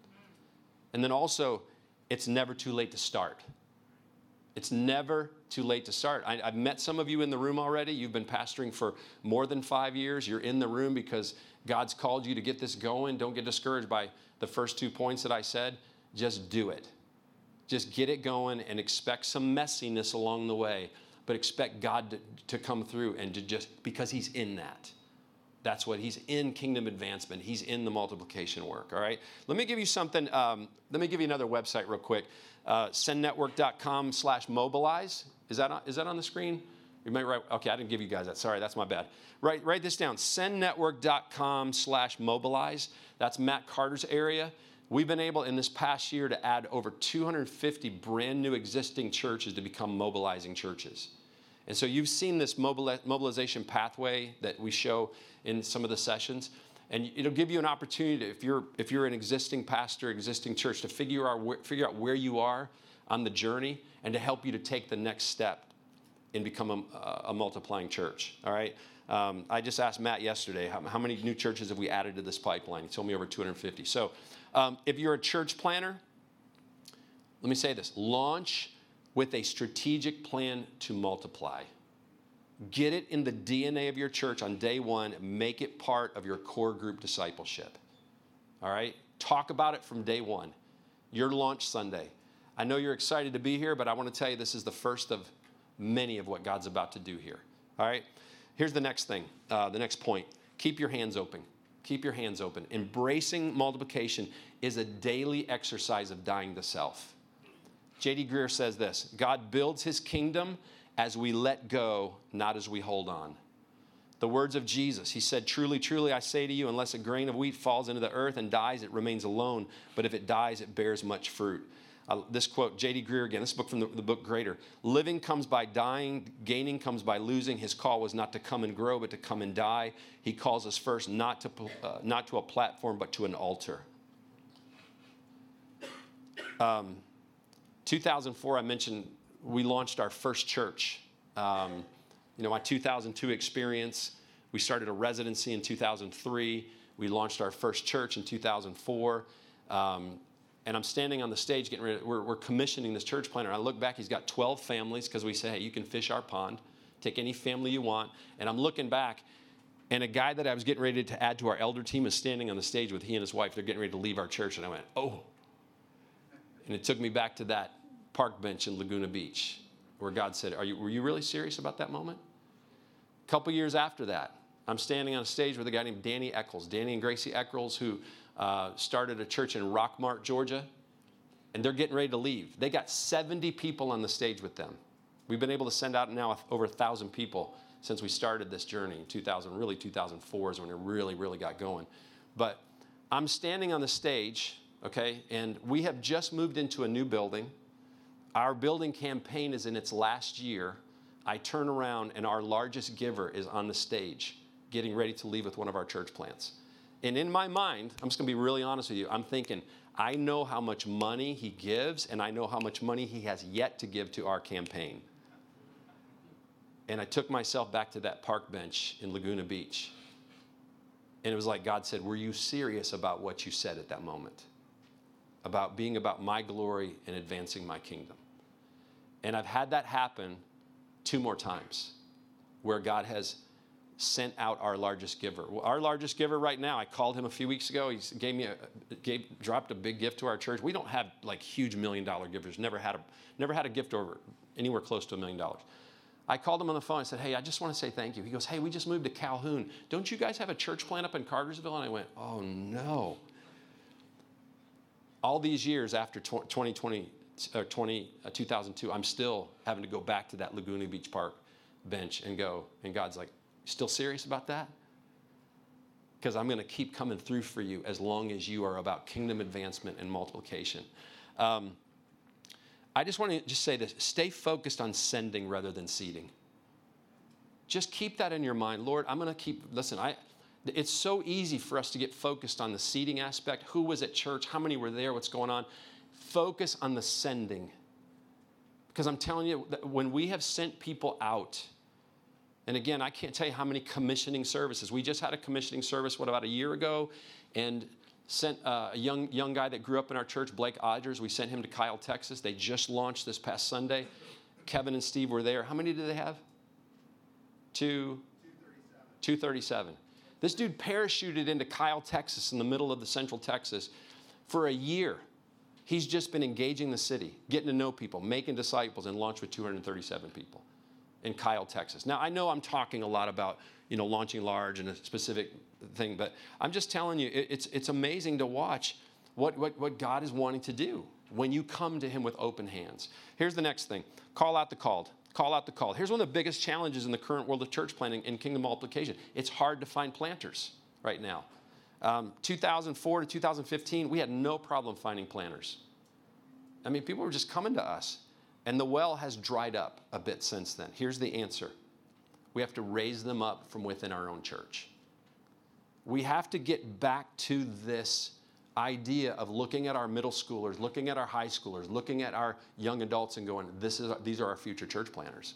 Speaker 2: And then also, it's never too late to start. It's never too late to start. I, I've met some of you in the room already. You've been pastoring for more than five years. You're in the room because God's called you to get this going. Don't get discouraged by the first two points that I said. Just do it. Just get it going and expect some messiness along the way, but expect God to, to come through and to just, because he's in that. That's what he's in kingdom advancement. He's in the multiplication work, all right? Let me give you something. Um, let me give you another website real quick. Uh, sendnetwork.com slash mobilize. Is that on, is that on the screen? You might write, okay, I didn't give you guys that. Sorry, that's my bad. Write, write this down. Sendnetwork.com slash mobilize. That's Matt Carter's area. We've been able in this past year to add over two hundred fifty brand new existing churches to become mobilizing churches. And so you've seen this mobili- mobilization pathway that we show in some of the sessions. And it'll give you an opportunity to, if you're if you're an existing pastor, existing church, to figure out figure out where you are on the journey and to help you to take the next step and become a, a multiplying church. All right. Um, I just asked Matt yesterday, how, how many new churches have we added to this pipeline? He told me over two hundred fifty. So um, if you're a church planner, let me say this: launch with a strategic plan to multiply. Get it in the D N A of your church on day one. Make it part of your core group discipleship. All right? Talk about it from day one. Your launch Sunday. I know you're excited to be here, but I want to tell you this is the first of many of what God's about to do here. All right? Here's the next thing, uh, the next point. Keep your hands open. Keep your hands open. Embracing multiplication is a daily exercise of dying to self. J D Greear says this: God builds his kingdom as we let go, not as we hold on. The words of Jesus. He said, truly, truly, I say to you, unless a grain of wheat falls into the earth and dies, it remains alone. But if it dies, it bears much fruit. Uh, this quote, J D Greer again, this book from the, the book Greater. Living comes by dying, gaining comes by losing. His call was not to come and grow, but to come and die. He calls us first not to, uh, not to a platform, but to an altar. Um, two thousand four, I mentioned we launched our first church. Um, you know, my two thousand two experience, we started a residency in two thousand three. We launched our first church in two thousand four. Um, and I'm standing on the stage getting ready. We're, we're commissioning this church planter. I look back, he's got twelve families because we say, hey, you can fish our pond. Take any family you want. And I'm looking back, and a guy that I was getting ready to add to our elder team is standing on the stage with he and his wife. They're getting ready to leave our church. And I went, oh. And it took me back to that park bench in Laguna Beach where God said, Are you, were you really serious about that moment? A couple years after that, I'm standing on a stage with a guy named Danny Eccles. Danny and Gracie Eccles, who uh, started a church in Rockmart, Georgia. And they're getting ready to leave. They got seventy people on the stage with them. We've been able to send out now over one thousand people since we started this journey in two thousand. Really, two thousand four is when it really, really got going. But I'm standing on the stage, okay, and we have just moved into a new building. Our building campaign is in its last year. I turn around, and our largest giver is on the stage getting ready to leave with one of our church plants. And in my mind, I'm just going to be really honest with you, I'm thinking, I know how much money he gives, and I know how much money he has yet to give to our campaign. And I took myself back to that park bench in Laguna Beach. And it was like God said, were you serious about what you said at that moment? About being about my glory and advancing my kingdom. And I've had that happen two more times where God has sent out our largest giver. Our largest giver right now, I called him a few weeks ago. He gave me a, gave, dropped a big gift to our church. We don't have like huge million dollar givers. Never had a, never had a gift over anywhere close to a million dollars. I called him on the phone. I said, hey, I just want to say thank you. He goes, hey, we just moved to Calhoun. Don't you guys have a church plant up in Cartersville? And I went, oh no. All these years after twenty twenty, or twenty, uh, two thousand two, I'm still having to go back to that Laguna Beach Park bench and go, and God's like, still serious about that? Because I'm going to keep coming through for you as long as you are about kingdom advancement and multiplication. Um, I just want to just say this. Stay focused on sending rather than seeding. Just keep that in your mind. Lord, I'm going to keep, listen, I, it's so easy for us to get focused on the seeding aspect. Who was at church? How many were there? What's going on? Focus on the sending. Because I'm telling you, that when we have sent people out, and again, I can't tell you how many commissioning services. We just had a commissioning service, what, about a year ago, and sent uh, a young young guy that grew up in our church, Blake Odgers. We sent him to Kyle, Texas. They just launched this past Sunday. Kevin and Steve were there. How many did they have? Two? two thirty-seven. This dude parachuted into Kyle, Texas, in the middle of the central Texas for a year. He's just been engaging the city, getting to know people, making disciples, and launched with two hundred thirty-seven people in Kyle, Texas. Now, I know I'm talking a lot about, you know, launching large and a specific thing, but I'm just telling you, it, it's it's amazing to watch what, what, what God is wanting to do when you come to him with open hands. Here's the next thing. Call out the called. Call out the called. Here's one of the biggest challenges in the current world of church planting and kingdom multiplication. It's hard to find planters right now. Um, two thousand four to two thousand fifteen, we had no problem finding planters. I mean, people were just coming to us. And the well has dried up a bit since then. Here's the answer. We have to raise them up from within our own church. We have to get back to this idea of looking at our middle schoolers, looking at our high schoolers, looking at our young adults and going, this is, these are our future church planners.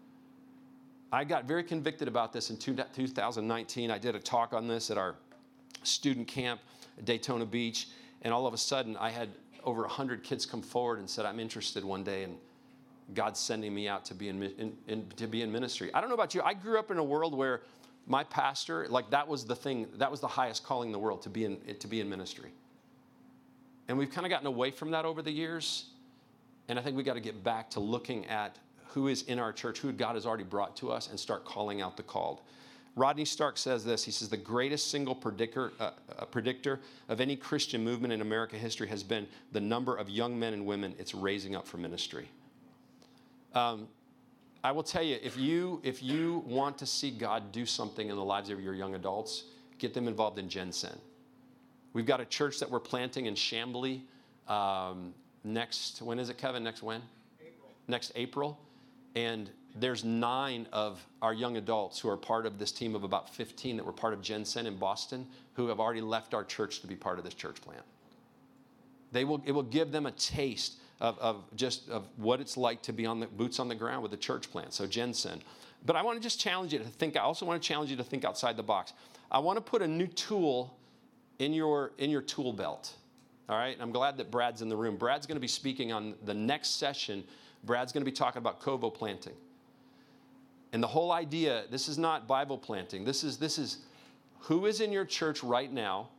Speaker 2: I got very convicted about this in two thousand nineteen. I did a talk on this at our student camp at Daytona Beach. And all of a sudden, I had over one hundred kids come forward and said, I'm interested one day in God's sending me out to be in, in, in, to be in ministry. I don't know about you. I grew up in a world where my pastor, like that was the thing, that was the highest calling in the world, to be in, to be in ministry. And we've kind of gotten away from that over the years. And I think we got to get back to looking at who is in our church, who God has already brought to us, and start calling out the called. Rodney Stark says this. He says, the greatest single predictor, uh, uh, predictor of any Christian movement in American history has been the number of young men and women it's raising up for ministry. Um, I will tell you, if you if you want to see God do something in the lives of your young adults, get them involved in Gen Sen. We've got a church that we're planting in Chambly um, next, when is it, Kevin? Next when?
Speaker 4: April.
Speaker 2: Next April. And there's nine of our young adults who are part of this team of about fifteen that were part of Gen Sen in Boston who have already left our church to be part of this church plant. They will, it will give them a taste of, of just of what it's like to be on the boots on the ground with the church plant. So Gen Sen. But I want to just challenge you to think, I also want to challenge you to think outside the box. I want to put a new tool in your, in your tool belt. All right? And I'm glad that Brad's in the room. Brad's going to be speaking on the next session. Brad's going to be talking about Kovo planting. And the whole idea, this is not Bible planting. This is, this is who is in your church right now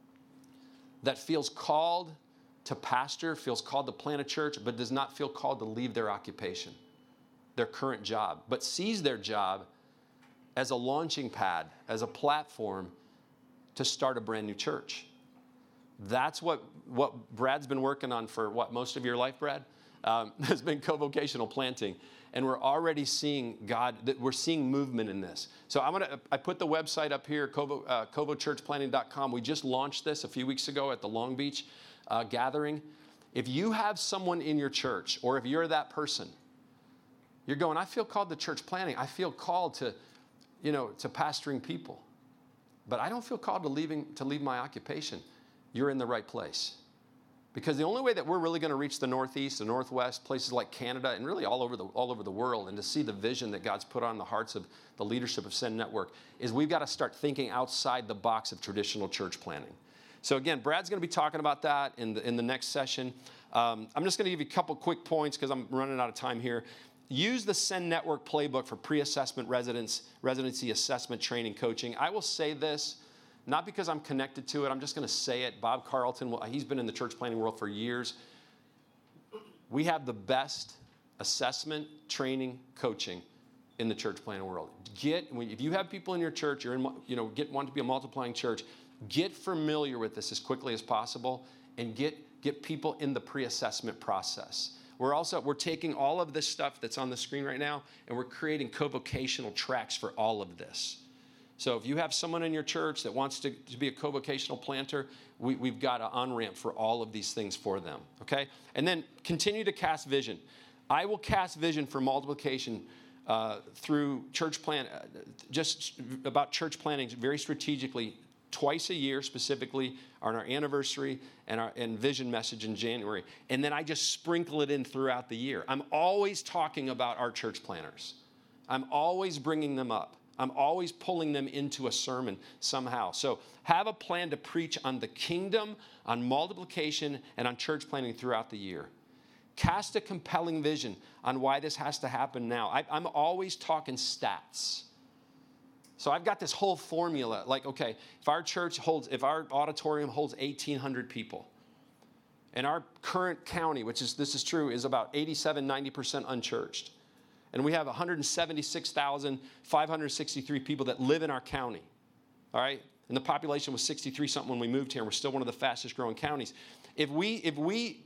Speaker 2: that feels called to pastor, feels called to plant a church, but does not feel called to leave their occupation, their current job, but sees their job as a launching pad, as a platform to start a brand new church. That's what, what Brad's been working on for what, most of your life, Brad? Um, has been co-vocational planting. And we're already seeing God, that we're seeing movement in this. So I'm gonna, I put the website up here, Kovo, uh, kovo church planting dot com. We just launched this a few weeks ago at the Long Beach uh, gathering. If you have someone in your church, or if you're that person, you're going, I feel called to church planting. I feel called to, you know, to pastoring people. But I don't feel called to leaving, to leave my occupation. You're in the right place. Because the only way that we're really going to reach the Northeast, the Northwest, places like Canada, and really all over the all over the world, and to see the vision that God's put on the hearts of the leadership of Send Network, is we've got to start thinking outside the box of traditional church planting. So again, Brad's going to be talking about that in the, in the next session. Um, I'm just going to give you a couple quick points because I'm running out of time here. Use the Send Network playbook for pre-assessment residence, residency assessment training coaching. I will say this. Not because I'm connected to it. I'm just going to say it. Bob Carlton, he's been in the church planting world for years. We have the best assessment, training, coaching in the church planting world. Get, if you have people in your church, you're in, you know, get, want to be a multiplying church, get familiar with this as quickly as possible and get, get people in the pre-assessment process. We're also, we're taking all of this stuff that's on the screen right now and we're creating co-vocational tracks for all of this. So if you have someone in your church that wants to, to be a co-vocational planter, we, we've got an on-ramp for all of these things for them, okay? And then continue to cast vision. I will cast vision for multiplication uh, through church plant, uh, just about church planting very strategically, twice a year specifically on our anniversary and our and vision message in January. And then I just sprinkle it in throughout the year. I'm always talking about our church planters. I'm always bringing them up. I'm always pulling them into a sermon somehow. So have a plan to preach on the kingdom, on multiplication, and on church planting throughout the year. Cast a compelling vision on why this has to happen now. I, I'm always talking stats. So I've got this whole formula. Like, okay, if our church holds, if our auditorium holds eighteen hundred people, and our current county, which is, this is true, is about eighty-seven, ninety percent unchurched. And we have one hundred seventy-six thousand five hundred sixty-three people that live in our county, all right? And the population was sixty-three something when we moved here. We're still one of the fastest growing counties. If we, if we,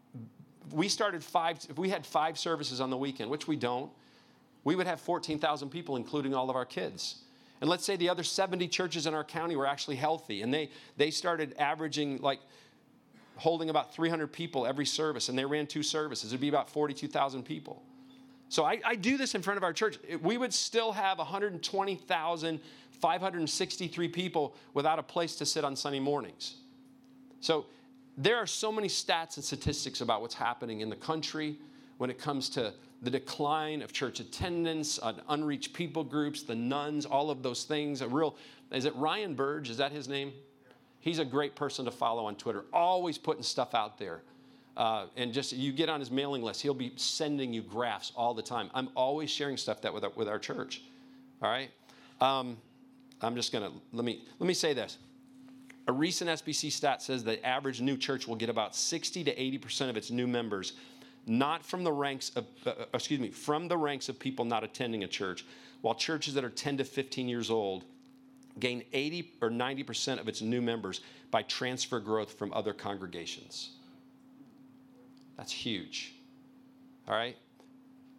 Speaker 2: we started five, if we had five services on the weekend, which we don't, we would have fourteen thousand people, including all of our kids. And let's say the other seventy churches in our county were actually healthy, and they, they started averaging like holding about three hundred people every service, and they ran two services. It'd be about forty-two thousand people. So I, I do this in front of our church. We would still have one hundred twenty thousand five hundred sixty-three people without a place to sit on Sunday mornings. So there are so many stats and statistics about what's happening in the country when it comes to the decline of church attendance, uh, unreached people groups, the nuns, all of those things. A real, is it Ryan Burge? Is that his name? He's a great person to follow on Twitter, always putting stuff out there. Uh, and just, you get on his mailing list, he'll be sending you graphs all the time. I'm always sharing stuff that with our, with our church, all right? Um, I'm just gonna, let me, let me say this. A recent S B C stat says the average new church will get about sixty to eighty percent of its new members, not from the ranks of, uh, excuse me, from the ranks of people not attending a church, while churches that are ten to fifteen years old gain eighty or ninety percent of its new members by transfer growth from other congregations. That's huge, all right?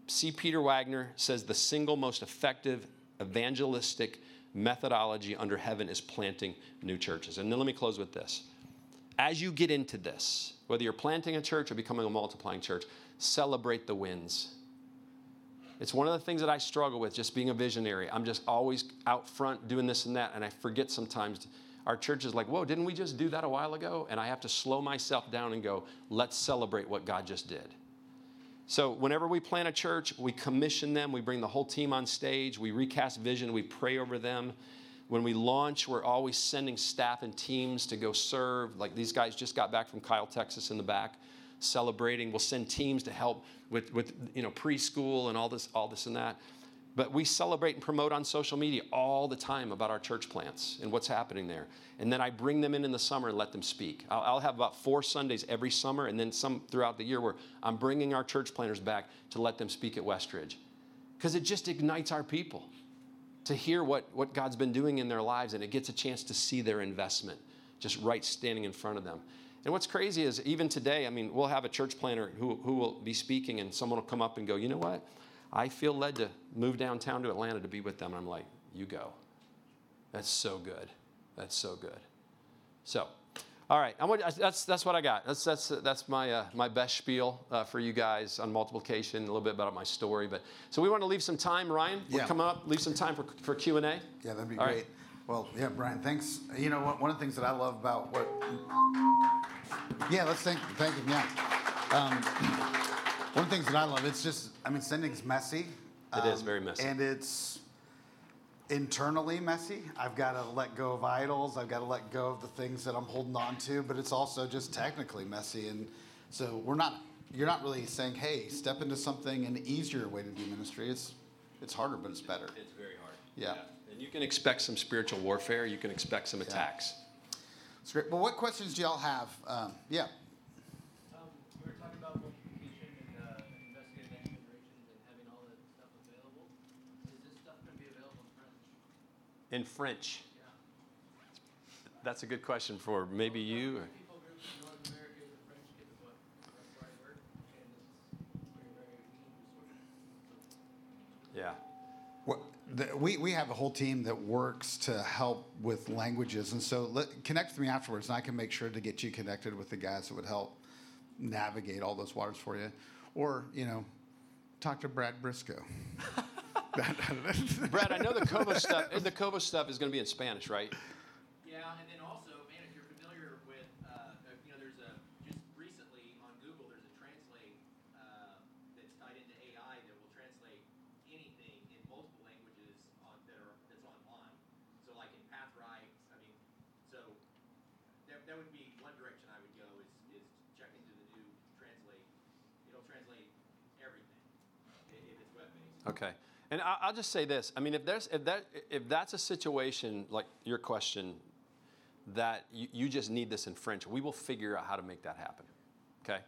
Speaker 2: C. Peter Wagner says the single most effective evangelistic methodology under heaven is planting new churches. And then let me close with this. As you get into this, whether you're planting a church or becoming a multiplying church, celebrate the wins. It's one of the things that I struggle with, just being a visionary. I'm just always out front doing this and that, and I forget sometimes. Our church is like, whoa, didn't we just do that a while ago? And I have to slow myself down and go, let's celebrate what God just did. So whenever we plant a church, we commission them. We bring the whole team on stage. We recast vision. We pray over them. When we launch, we're always sending staff and teams to go serve. Like these guys just got back from Kyle, Texas in the back, celebrating. We'll send teams to help with, with you know, preschool and all this, all this and that. But we celebrate and promote on social media all the time about our church plants and what's happening there. And then I bring them in in the summer and let them speak. I'll, I'll have about four Sundays every summer and then some throughout the year where I'm bringing our church planters back to let them speak at Westridge. Because it just ignites our people to hear what, what God's been doing in their lives, and it gets a chance to see their investment just right standing in front of them. And what's crazy is even today, I mean, we'll have a church planter who, who will be speaking, and someone will come up and go, you know what? I feel led to move downtown to Atlanta to be with them. And I'm like, you go. That's so good. That's so good. So, all right. I'm, that's that's what I got. That's that's that's my uh, my best spiel uh, for you guys on multiplication. A little bit about my story, but so we want to leave some time. Ryan, we're
Speaker 1: Yeah.
Speaker 2: coming up. Leave some time for for Q and A.
Speaker 1: Yeah, that'd be
Speaker 2: All
Speaker 1: great.
Speaker 2: right.
Speaker 1: Well, yeah, Brian, thanks. You know, one of the things that I love about what... Yeah, let's thank, thank him, yeah. Um, one of the things that I love, it's just, I mean, sending's messy.
Speaker 2: It
Speaker 1: um,
Speaker 2: is very messy.
Speaker 1: And it's internally messy. I've got to let go of idols. I've got to let go of the things that I'm holding on to, but it's also just technically messy. And so we're not, you're not really saying, hey, step into something, an easier way to do ministry. It's, it's harder, but it's better.
Speaker 2: It's very hard.
Speaker 1: Yeah.
Speaker 2: And you can expect some spiritual warfare. You can expect some attacks.
Speaker 1: It's great. Well, what questions do y'all have? Um, yeah.
Speaker 5: Um, we were talking about multiplication and uh, investigating next generations and having all that stuff available. Is this stuff going to be available in French?
Speaker 2: In French.
Speaker 5: Yeah.
Speaker 2: That's a good question for maybe you. Or...
Speaker 5: People groups in North America, the French get the book. That's the right word. And it's very, very easy.
Speaker 2: Yeah.
Speaker 1: What, the, we, we have a whole team that works to help with languages. And so let, connect with me afterwards, and I can make sure to get you connected with the guys that would help navigate all those waters for you. Or, you know, talk to Brad Briscoe.
Speaker 2: Brad, I know the Kovo stuff. The Kovo stuff is going to be in Spanish, right?
Speaker 3: Yeah, and then also, man, if you're familiar with, uh, you know, there's a, just recently on Google, there's a translate uh, that's tied into A I that will translate anything in multiple languages on, that are, that's online. So like in Pathright, I mean, so that, that would be one direction I would go is, is check into the new translate. It'll translate everything if it's web-based.
Speaker 2: Okay. And I- I'll just say this. I mean, if there's if that if that's a situation like your question, that you, you just need this in French, we will figure out how to make that happen. Okay.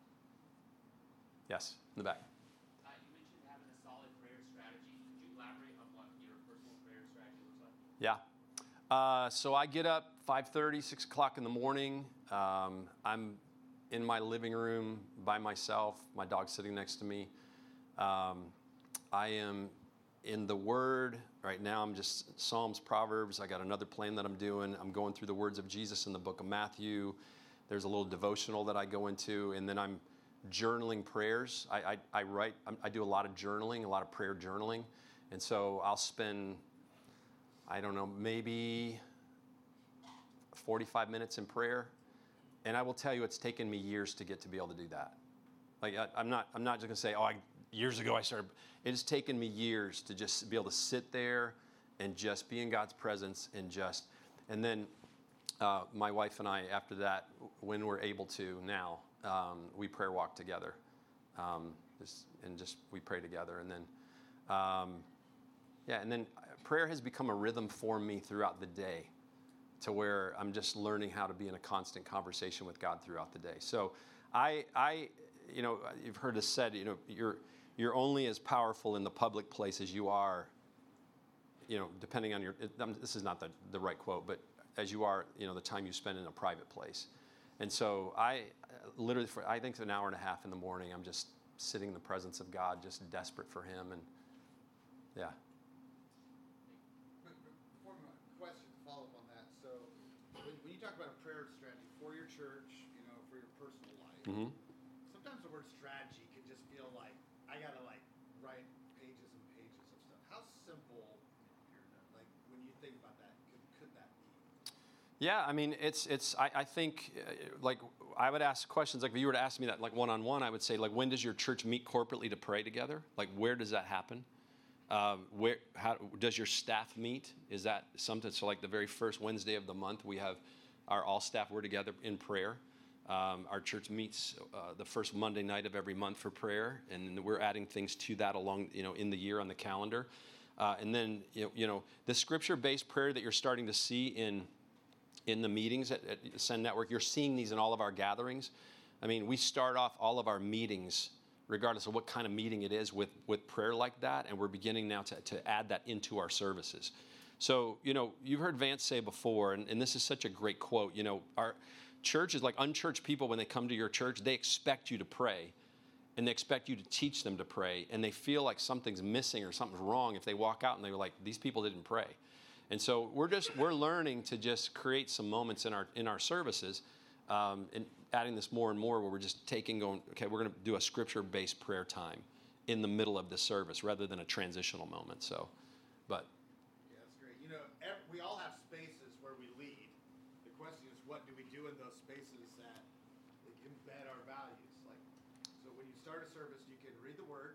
Speaker 2: Yes, in the back.
Speaker 5: Uh, you mentioned having a solid prayer strategy. Could you elaborate on what your personal prayer strategy looks like?
Speaker 2: Yeah. Uh, so I get up five thirty, six o'clock in the morning. Um, I'm in my living room by myself. My dog's sitting next to me. Um, I am in the Word. Right now I'm just Psalms, Proverbs. I got another plan that I'm doing. I'm going through the words of Jesus in the book of Matthew. There's a little devotional that I go into, and then I'm journaling prayers. I, I, I write, I do a lot of journaling, a lot of prayer journaling. And so I'll spend, I don't know, maybe forty-five minutes in prayer. And I will tell you, it's taken me years to get to be able to do that. Like, I, I'm not, I'm not just going to say, oh, I, years ago I started. It has taken me years to just be able to sit there and just be in God's presence and just, and then uh, my wife and I, after that, when we're able to now, um, we prayer walk together. Um, just, and just, we pray together. And then, um, yeah, and then prayer has become a rhythm for me throughout the day to where I'm just learning how to be in a constant conversation with God throughout the day. So I, I, you know, you've heard us said, you know, you're, you're only as powerful in the public place as you are, you know, depending on your, it, um, this is not the, the right quote, but as you are, you know, the time you spend in a private place. And so I literally, for, I think an hour and a half in the morning, I'm just sitting in the presence of God, just desperate for Him. And yeah.
Speaker 1: But before my question, to follow up on that, so when, when you talk about a prayer strategy for your church, you know, for your personal life,
Speaker 2: Mm-hmm.
Speaker 1: sometimes the word strategy can just feel like I gotta like write pages and pages of stuff. How simple, like when you think about that, could, could that be?
Speaker 2: Yeah, I mean, it's it's. I, I think, uh, like, I would ask questions like if you were to ask me that, like one on one, I would say, like, when does your church meet corporately to pray together? Like, where does that happen? Um, where how does your staff meet? Is that something? So, like the very first Wednesday of the month, we have our all staff. We're together in prayer. Um, our church meets uh, the first Monday night of every month for prayer, and we're adding things to that along, you know, in the year on the calendar. Uh, and then, you know, you know, the scripture-based prayer that you're starting to see in in the meetings at, at Ascend Network, you're seeing these in all of our gatherings. I mean, we start off all of our meetings, regardless of what kind of meeting it is, with, with prayer like that, and we're beginning now to, to add that into our services. So, you know, you've heard Vance say before, and, and this is such a great quote, you know, our church is like unchurched people. When they come to your church, they expect you to pray, and they expect you to teach them to pray, and they feel like something's missing or something's wrong if they walk out and they're like, these people didn't pray. And so we're just we're learning to just create some moments in our in our services, um, and adding this more and more where we're just taking going, okay, we're going to do a scripture-based prayer time in the middle of the service rather than a transitional moment. So, but
Speaker 1: Yeah, that's great. You know, ev- we all have spaces where we lead. The question is, what do we do in those spaces that embed our values? Like, so when you start a service, you can read the Word,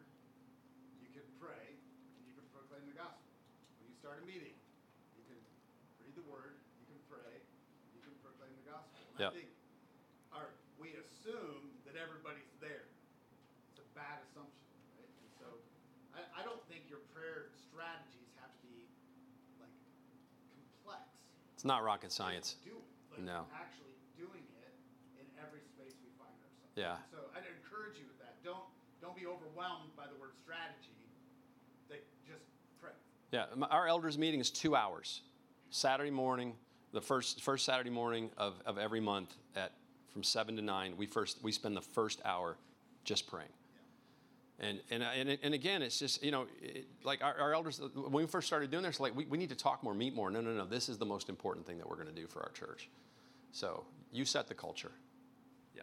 Speaker 1: you can pray, and you can proclaim the gospel. When you start a meeting, you can read the Word, you can pray, you can proclaim the gospel. And
Speaker 2: Yeah.
Speaker 1: I think our, we assume that everybody's there. It's a bad assumption, right? And so I, I don't think your prayer strategies have to be like complex.
Speaker 2: it's not rocket science.
Speaker 1: Just do it. Like
Speaker 2: No.
Speaker 1: actually doing it in every space we find ourselves.
Speaker 2: Yeah.
Speaker 1: So I'd encourage you with that. Don't don't be overwhelmed by the word strategy. Like just pray.
Speaker 2: Yeah, m- our elders meeting is two hours, Saturday morning, the first first Saturday morning of, of every month at from seven to nine. We first we spend the first hour just praying. And and and, and again, it's just, you know, it, like our, our elders, when we first started doing this, like we, we need to talk more, meet more. No, no, no. This is the most important thing that we're going to do for our church. So you set the culture. Yeah.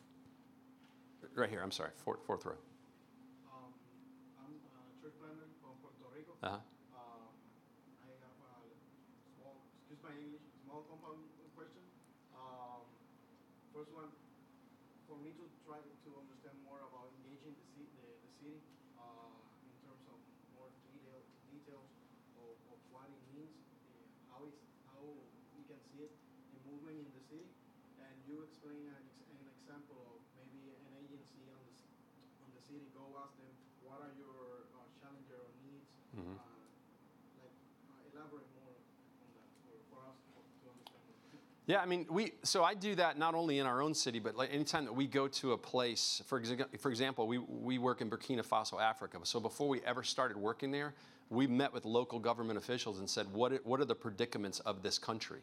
Speaker 2: Right here. I'm sorry. Fourth, fourth row.
Speaker 4: Um, I'm a church planner from Puerto Rico.
Speaker 2: Uh huh.
Speaker 4: Um, I have a small, excuse my English, small compound question. Um, first one, for me to try to understand more about engaging the, ci- the, the city uh, in terms of more detail, details of, of what it means, uh, how, it's, how we can see it in movement in the city. And you explain an, ex- an example of maybe an agency on the, c- on the city, go ask them, what are your uh, challenges or needs?
Speaker 2: Mhm.
Speaker 4: Uh, like, uh, elaborate more on that for, for us to, to understand more.
Speaker 2: Yeah, I mean, we. So I do that not only in our own city, but like anytime that we go to a place. For example, for example, we we work in Burkina Faso, Africa. So before we ever started working there, we met with local government officials and said, what are, what are the predicaments of this country?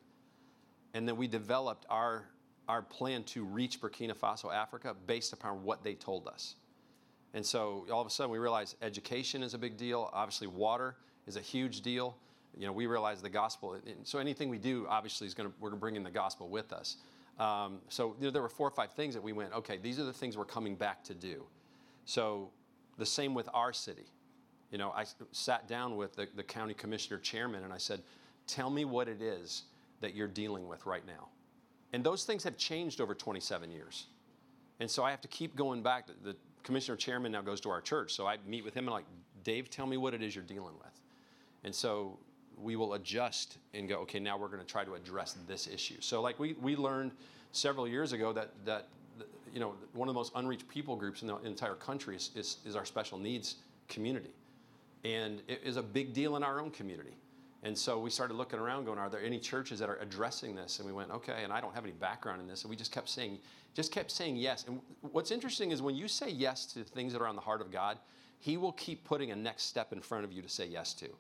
Speaker 2: And then we developed our our plan to reach Burkina Faso, Africa, based upon what they told us. And so all of a sudden we realized education is a big deal. Obviously, water is a huge deal. You know, we realize the gospel. And so anything we do, obviously, is going to we're going to bring in the gospel with us. Um, so you know, there were four or five things that we went, okay, these are the things we're coming back to do. So the same with our city. You know, I s- sat down with the, the county commissioner chairman and I said, tell me what it is that you're dealing with right now. And those things have changed over twenty-seven years. And so I have to keep going back. The, the commissioner chairman now goes to our church. So I meet with him and like, Dave, tell me what it is you're dealing with. And so we will adjust and go, okay, now we're going to try to address this issue. So like we, we learned several years ago that, that, you know, one of the most unreached people groups in the entire country is, is, is our special needs community. And it is a big deal in our own community. And so we started looking around going, are there any churches that are addressing this? And we went, okay, and I don't have any background in this. And we just kept saying, just kept saying yes. And what's interesting is when you say yes to things that are on the heart of God, He will keep putting a next step in front of you to say yes to.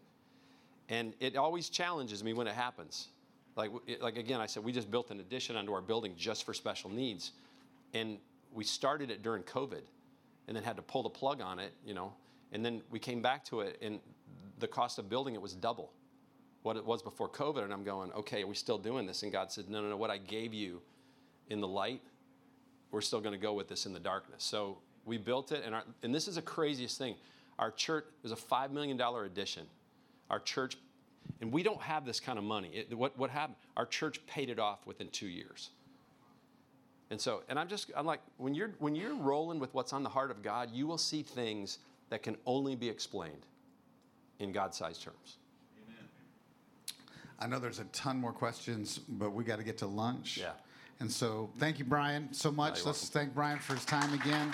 Speaker 2: And it always challenges me when it happens. Like, like again, I said, we just built an addition onto our building just for special needs. And we started it during COVID. and then had to pull the plug on it, you know. And then we came back to it, and the cost of building it was double what it was before COVID. And I'm going, okay, are we still doing this? And God said, no, no, no, what I gave you in the light, we're still going to go with this in the darkness. So we built it, and, our, and this is the craziest thing. Our church was a five million dollars addition. Our church, and we don't have this kind of money. It, what, what happened? Our church paid it off within two years. And so, and I'm just, I'm like, when you're, when you're rolling with what's on the heart of God, you will see things that can only be explained in God-sized terms.
Speaker 1: Amen. I know there's a ton more questions, but we got to get to lunch.
Speaker 2: Yeah.
Speaker 1: And so thank you, Brian, so much.
Speaker 2: You're
Speaker 1: Let's
Speaker 2: welcome.
Speaker 1: thank Brian for his time again.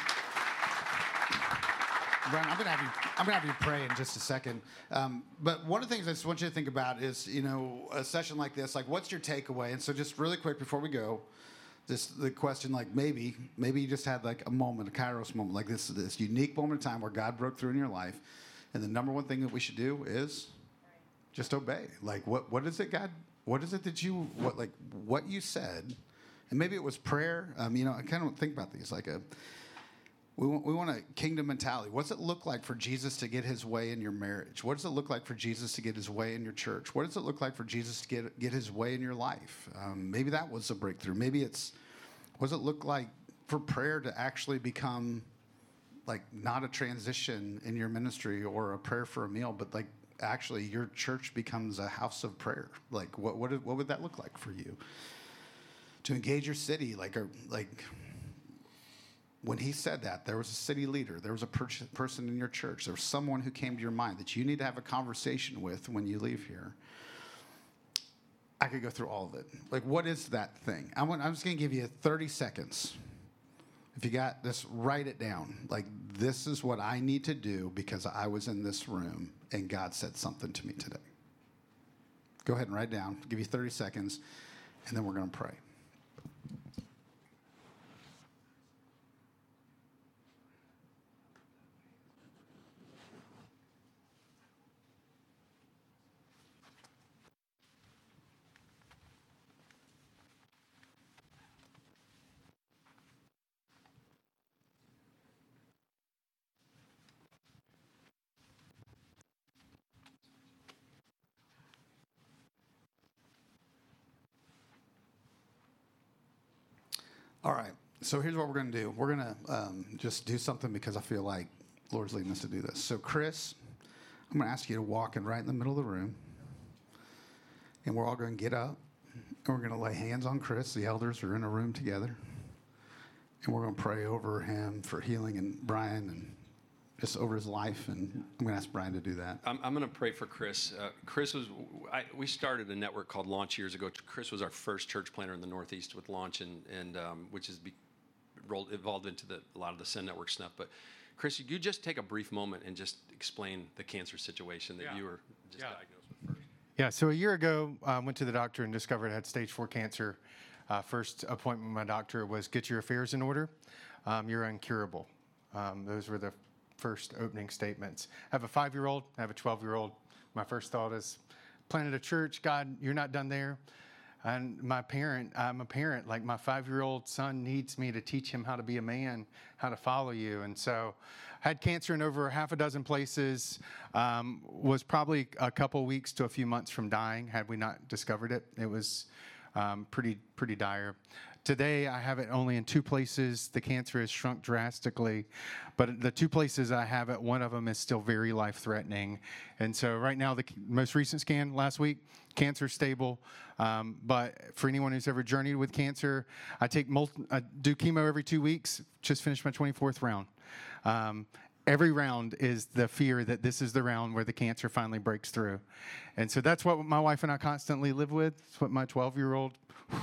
Speaker 1: Brian, I'm gonna have you. I'm gonna have you pray in just a second. Um, but one of the things I just want you to think about is, you know, a session like this. Like, what's your takeaway? And so, just really quick before we go, just the question, like maybe, maybe you just had like a moment, a Kairos moment, like this, this unique moment in time where God broke through in your life, and the number one thing that we should do is just obey. Like, what, what is it, God? What is it that you, what, like, what you said, and maybe it was prayer. Um, you know, I kind of think about these like a. We want, we want a kingdom mentality. What does it look like for Jesus to get his way in your marriage? What does it look like for Jesus to get his way in your church? What does it look like for Jesus to get, get his way in your life? Um, maybe that was a breakthrough. Maybe it's, what does it look like for prayer to actually become like not a transition in your ministry or a prayer for a meal, but like actually your church becomes a house of prayer? Like what, what, what would that look like for you? To engage your city, like, or, like, when he said that, there was a city leader, there was a per- person in your church, there was someone who came to your mind that you need to have a conversation with when you leave here. I could go through all of it. Like, what is that thing? I want, I'm just going to give you thirty seconds. If you got this, write it down. Like, this is what I need to do because I was in this room and God said something to me today. Go ahead and write it down. I'll give you thirty seconds, and then we're going to pray. All right, so here's what we're going to do. We're going to um, just do something because I feel like the Lord's leading us to do this. So, Chris, I'm going to ask you to walk in right in the middle of the room, and we're all going to get up, and we're going to lay hands on Chris. The elders are in a room together, and we're going to pray over him for healing, and Brian, and just over his life, and I'm going to ask Brian to do that.
Speaker 2: I'm, I'm going to pray for Chris. Uh, Chris was, I, we started a network called Launch years ago. Chris was our first church planter in the Northeast with Launch, and, and um, which has be, rolled, evolved into the, a lot of the Send Network stuff. But Chris, you just take a brief moment and just explain the cancer situation that
Speaker 6: Yeah.
Speaker 2: you were just
Speaker 6: Yeah.
Speaker 2: diagnosed with first.
Speaker 6: Yeah, so a year ago, I um, went to the doctor and discovered I had stage four cancer. Uh, first appointment with my doctor was get your affairs in order. Um, you're incurable. Um, those were the first opening statements. I have a five-year-old. I have a twelve-year-old. My first thought is, planted a church. God, you're not done there. And my parent, I'm a parent. Like my five-year-old son needs me to teach him how to be a man, how to follow you. And so I had cancer in over half a dozen places. Um, was probably a couple weeks to a few months from dying had we not discovered it. It was um, pretty, pretty dire. Today, I have it only in two places. The cancer has shrunk drastically, but the two places I have it, one of them is still very life-threatening. And so right now, the most recent scan last week, cancer stable. Um, but for anyone who's ever journeyed with cancer, I take multi- I do chemo every two weeks. Just finished my twenty-fourth round. Um, Every round is the fear that this is the round where the cancer finally breaks through. And so that's what my wife and I constantly live with. It's what my twelve-year-old,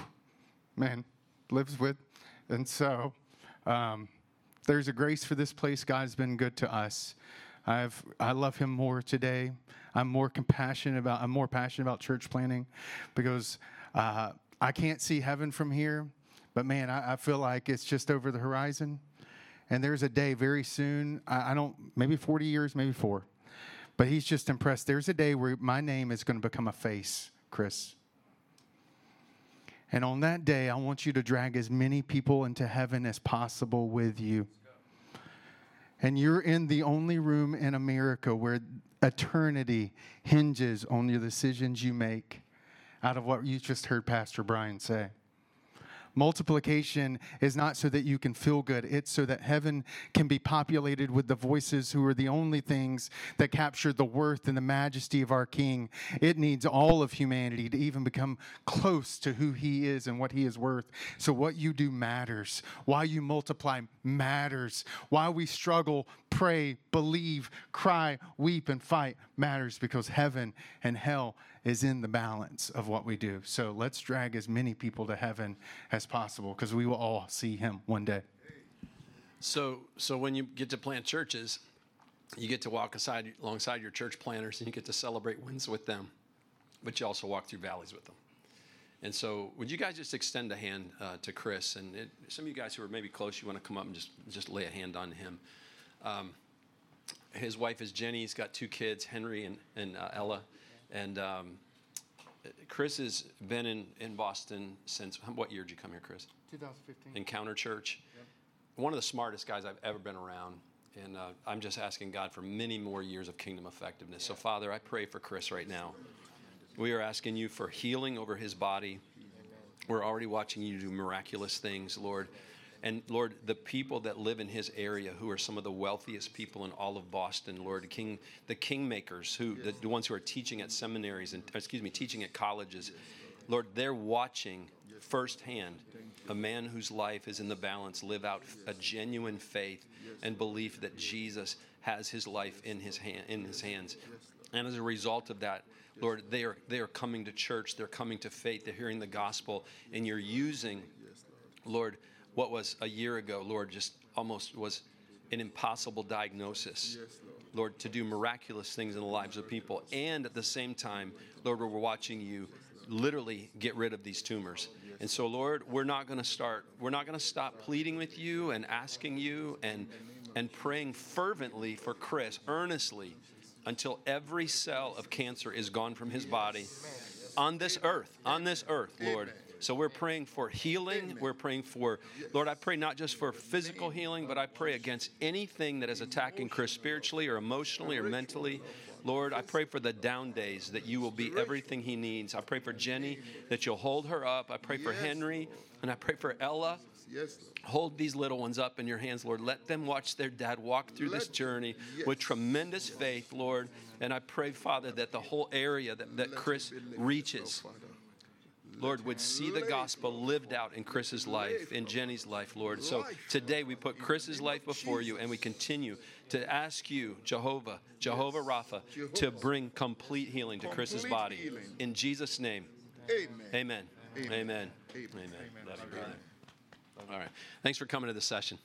Speaker 6: man, lives with. And so um, there's a grace for this place. God's been good to us. I've I love him more today. I'm more compassionate about, I'm more passionate about church planning because uh, I can't see heaven from here. But man, I, I feel like it's just over the horizon. And there's a day very soon, I, I don't, maybe forty years, maybe four. But he's just impressed. There's a day where my name is going to become a face, Chris. And on that day, I want you to drag as many people into heaven as possible with you. And you're in the only room in America where eternity hinges on the decisions you make out of what you just heard Pastor Brian say. Multiplication is not so that you can feel good. It's so that heaven can be populated with the voices who are the only things that capture the worth and the majesty of our King. It needs all of humanity to even become close to who he is and what he is worth. So what you do matters. Why you multiply matters. Why we struggle, pray, believe, cry, weep, and fight matters, because heaven and hell is in the balance of what we do. So let's drag as many people to heaven as possible, because we will all see him one day.
Speaker 2: So, so when you get to plant churches, you get to walk aside, alongside your church planters, and you get to celebrate wins with them, but you also walk through valleys with them. And so would you guys just extend a hand uh, to Chris? And it, some of you guys who are maybe close, you want to come up and just, just lay a hand on him. Um, his wife is Jenny. He's got two kids, Henry and, and uh, Ella. And um, Chris has been in, in Boston since, what year did you come here, Chris?
Speaker 6: twenty fifteen.
Speaker 2: Encounter Church.
Speaker 6: Yep.
Speaker 2: One of the smartest guys I've ever been around. And uh, I'm just asking God for many more years of kingdom effectiveness. So, Father, I pray for Chris right now. We are asking you for healing over his body. We're already watching you do miraculous things, Lord. And Lord, the people that live in his area, who are some of the wealthiest people in all of Boston, Lord, King, the kingmakers, who the, the ones who are teaching at seminaries and excuse me, teaching at colleges, Lord, they're watching firsthand a man whose life is in the balance live out a genuine faith and belief that Jesus has his life in his hand, in his hands. And as a result of that, Lord, they are they are coming to church, they're coming to faith, they're hearing the gospel, and you're using, Lord, what was a year ago, Lord, just almost was an impossible diagnosis, Lord, to do miraculous things in the lives of people. And at the same time, Lord, we're watching you literally get rid of these tumors. And so, Lord, we're not going to start, we're not going to stop pleading with you and asking you and, and praying fervently for Chris, earnestly, until every cell of cancer is gone from his body on this earth, on this earth, Lord. So we're praying for healing. We're praying for, Lord, I pray not just for physical healing, but I pray against anything that is attacking Chris spiritually or emotionally or mentally. Lord, I pray for the down days, that you will be everything he needs. I pray for Jenny, that you'll hold her up. I pray for Henry, and I pray for Ella. Hold these little ones up in your hands, Lord. Let them watch their dad walk through this journey with tremendous faith, Lord. And I pray, Father, that the whole area that, that Chris reaches, Lord, would see the gospel lived out in Chris's life, in Jenny's life, Lord. So today we put Chris's life before you, and we continue to ask you, Jehovah, Jehovah Rapha, to bring complete healing to Chris's body. In Jesus' name, amen. Amen. Amen. Amen. Love you, brother. All right. Thanks for coming to the session.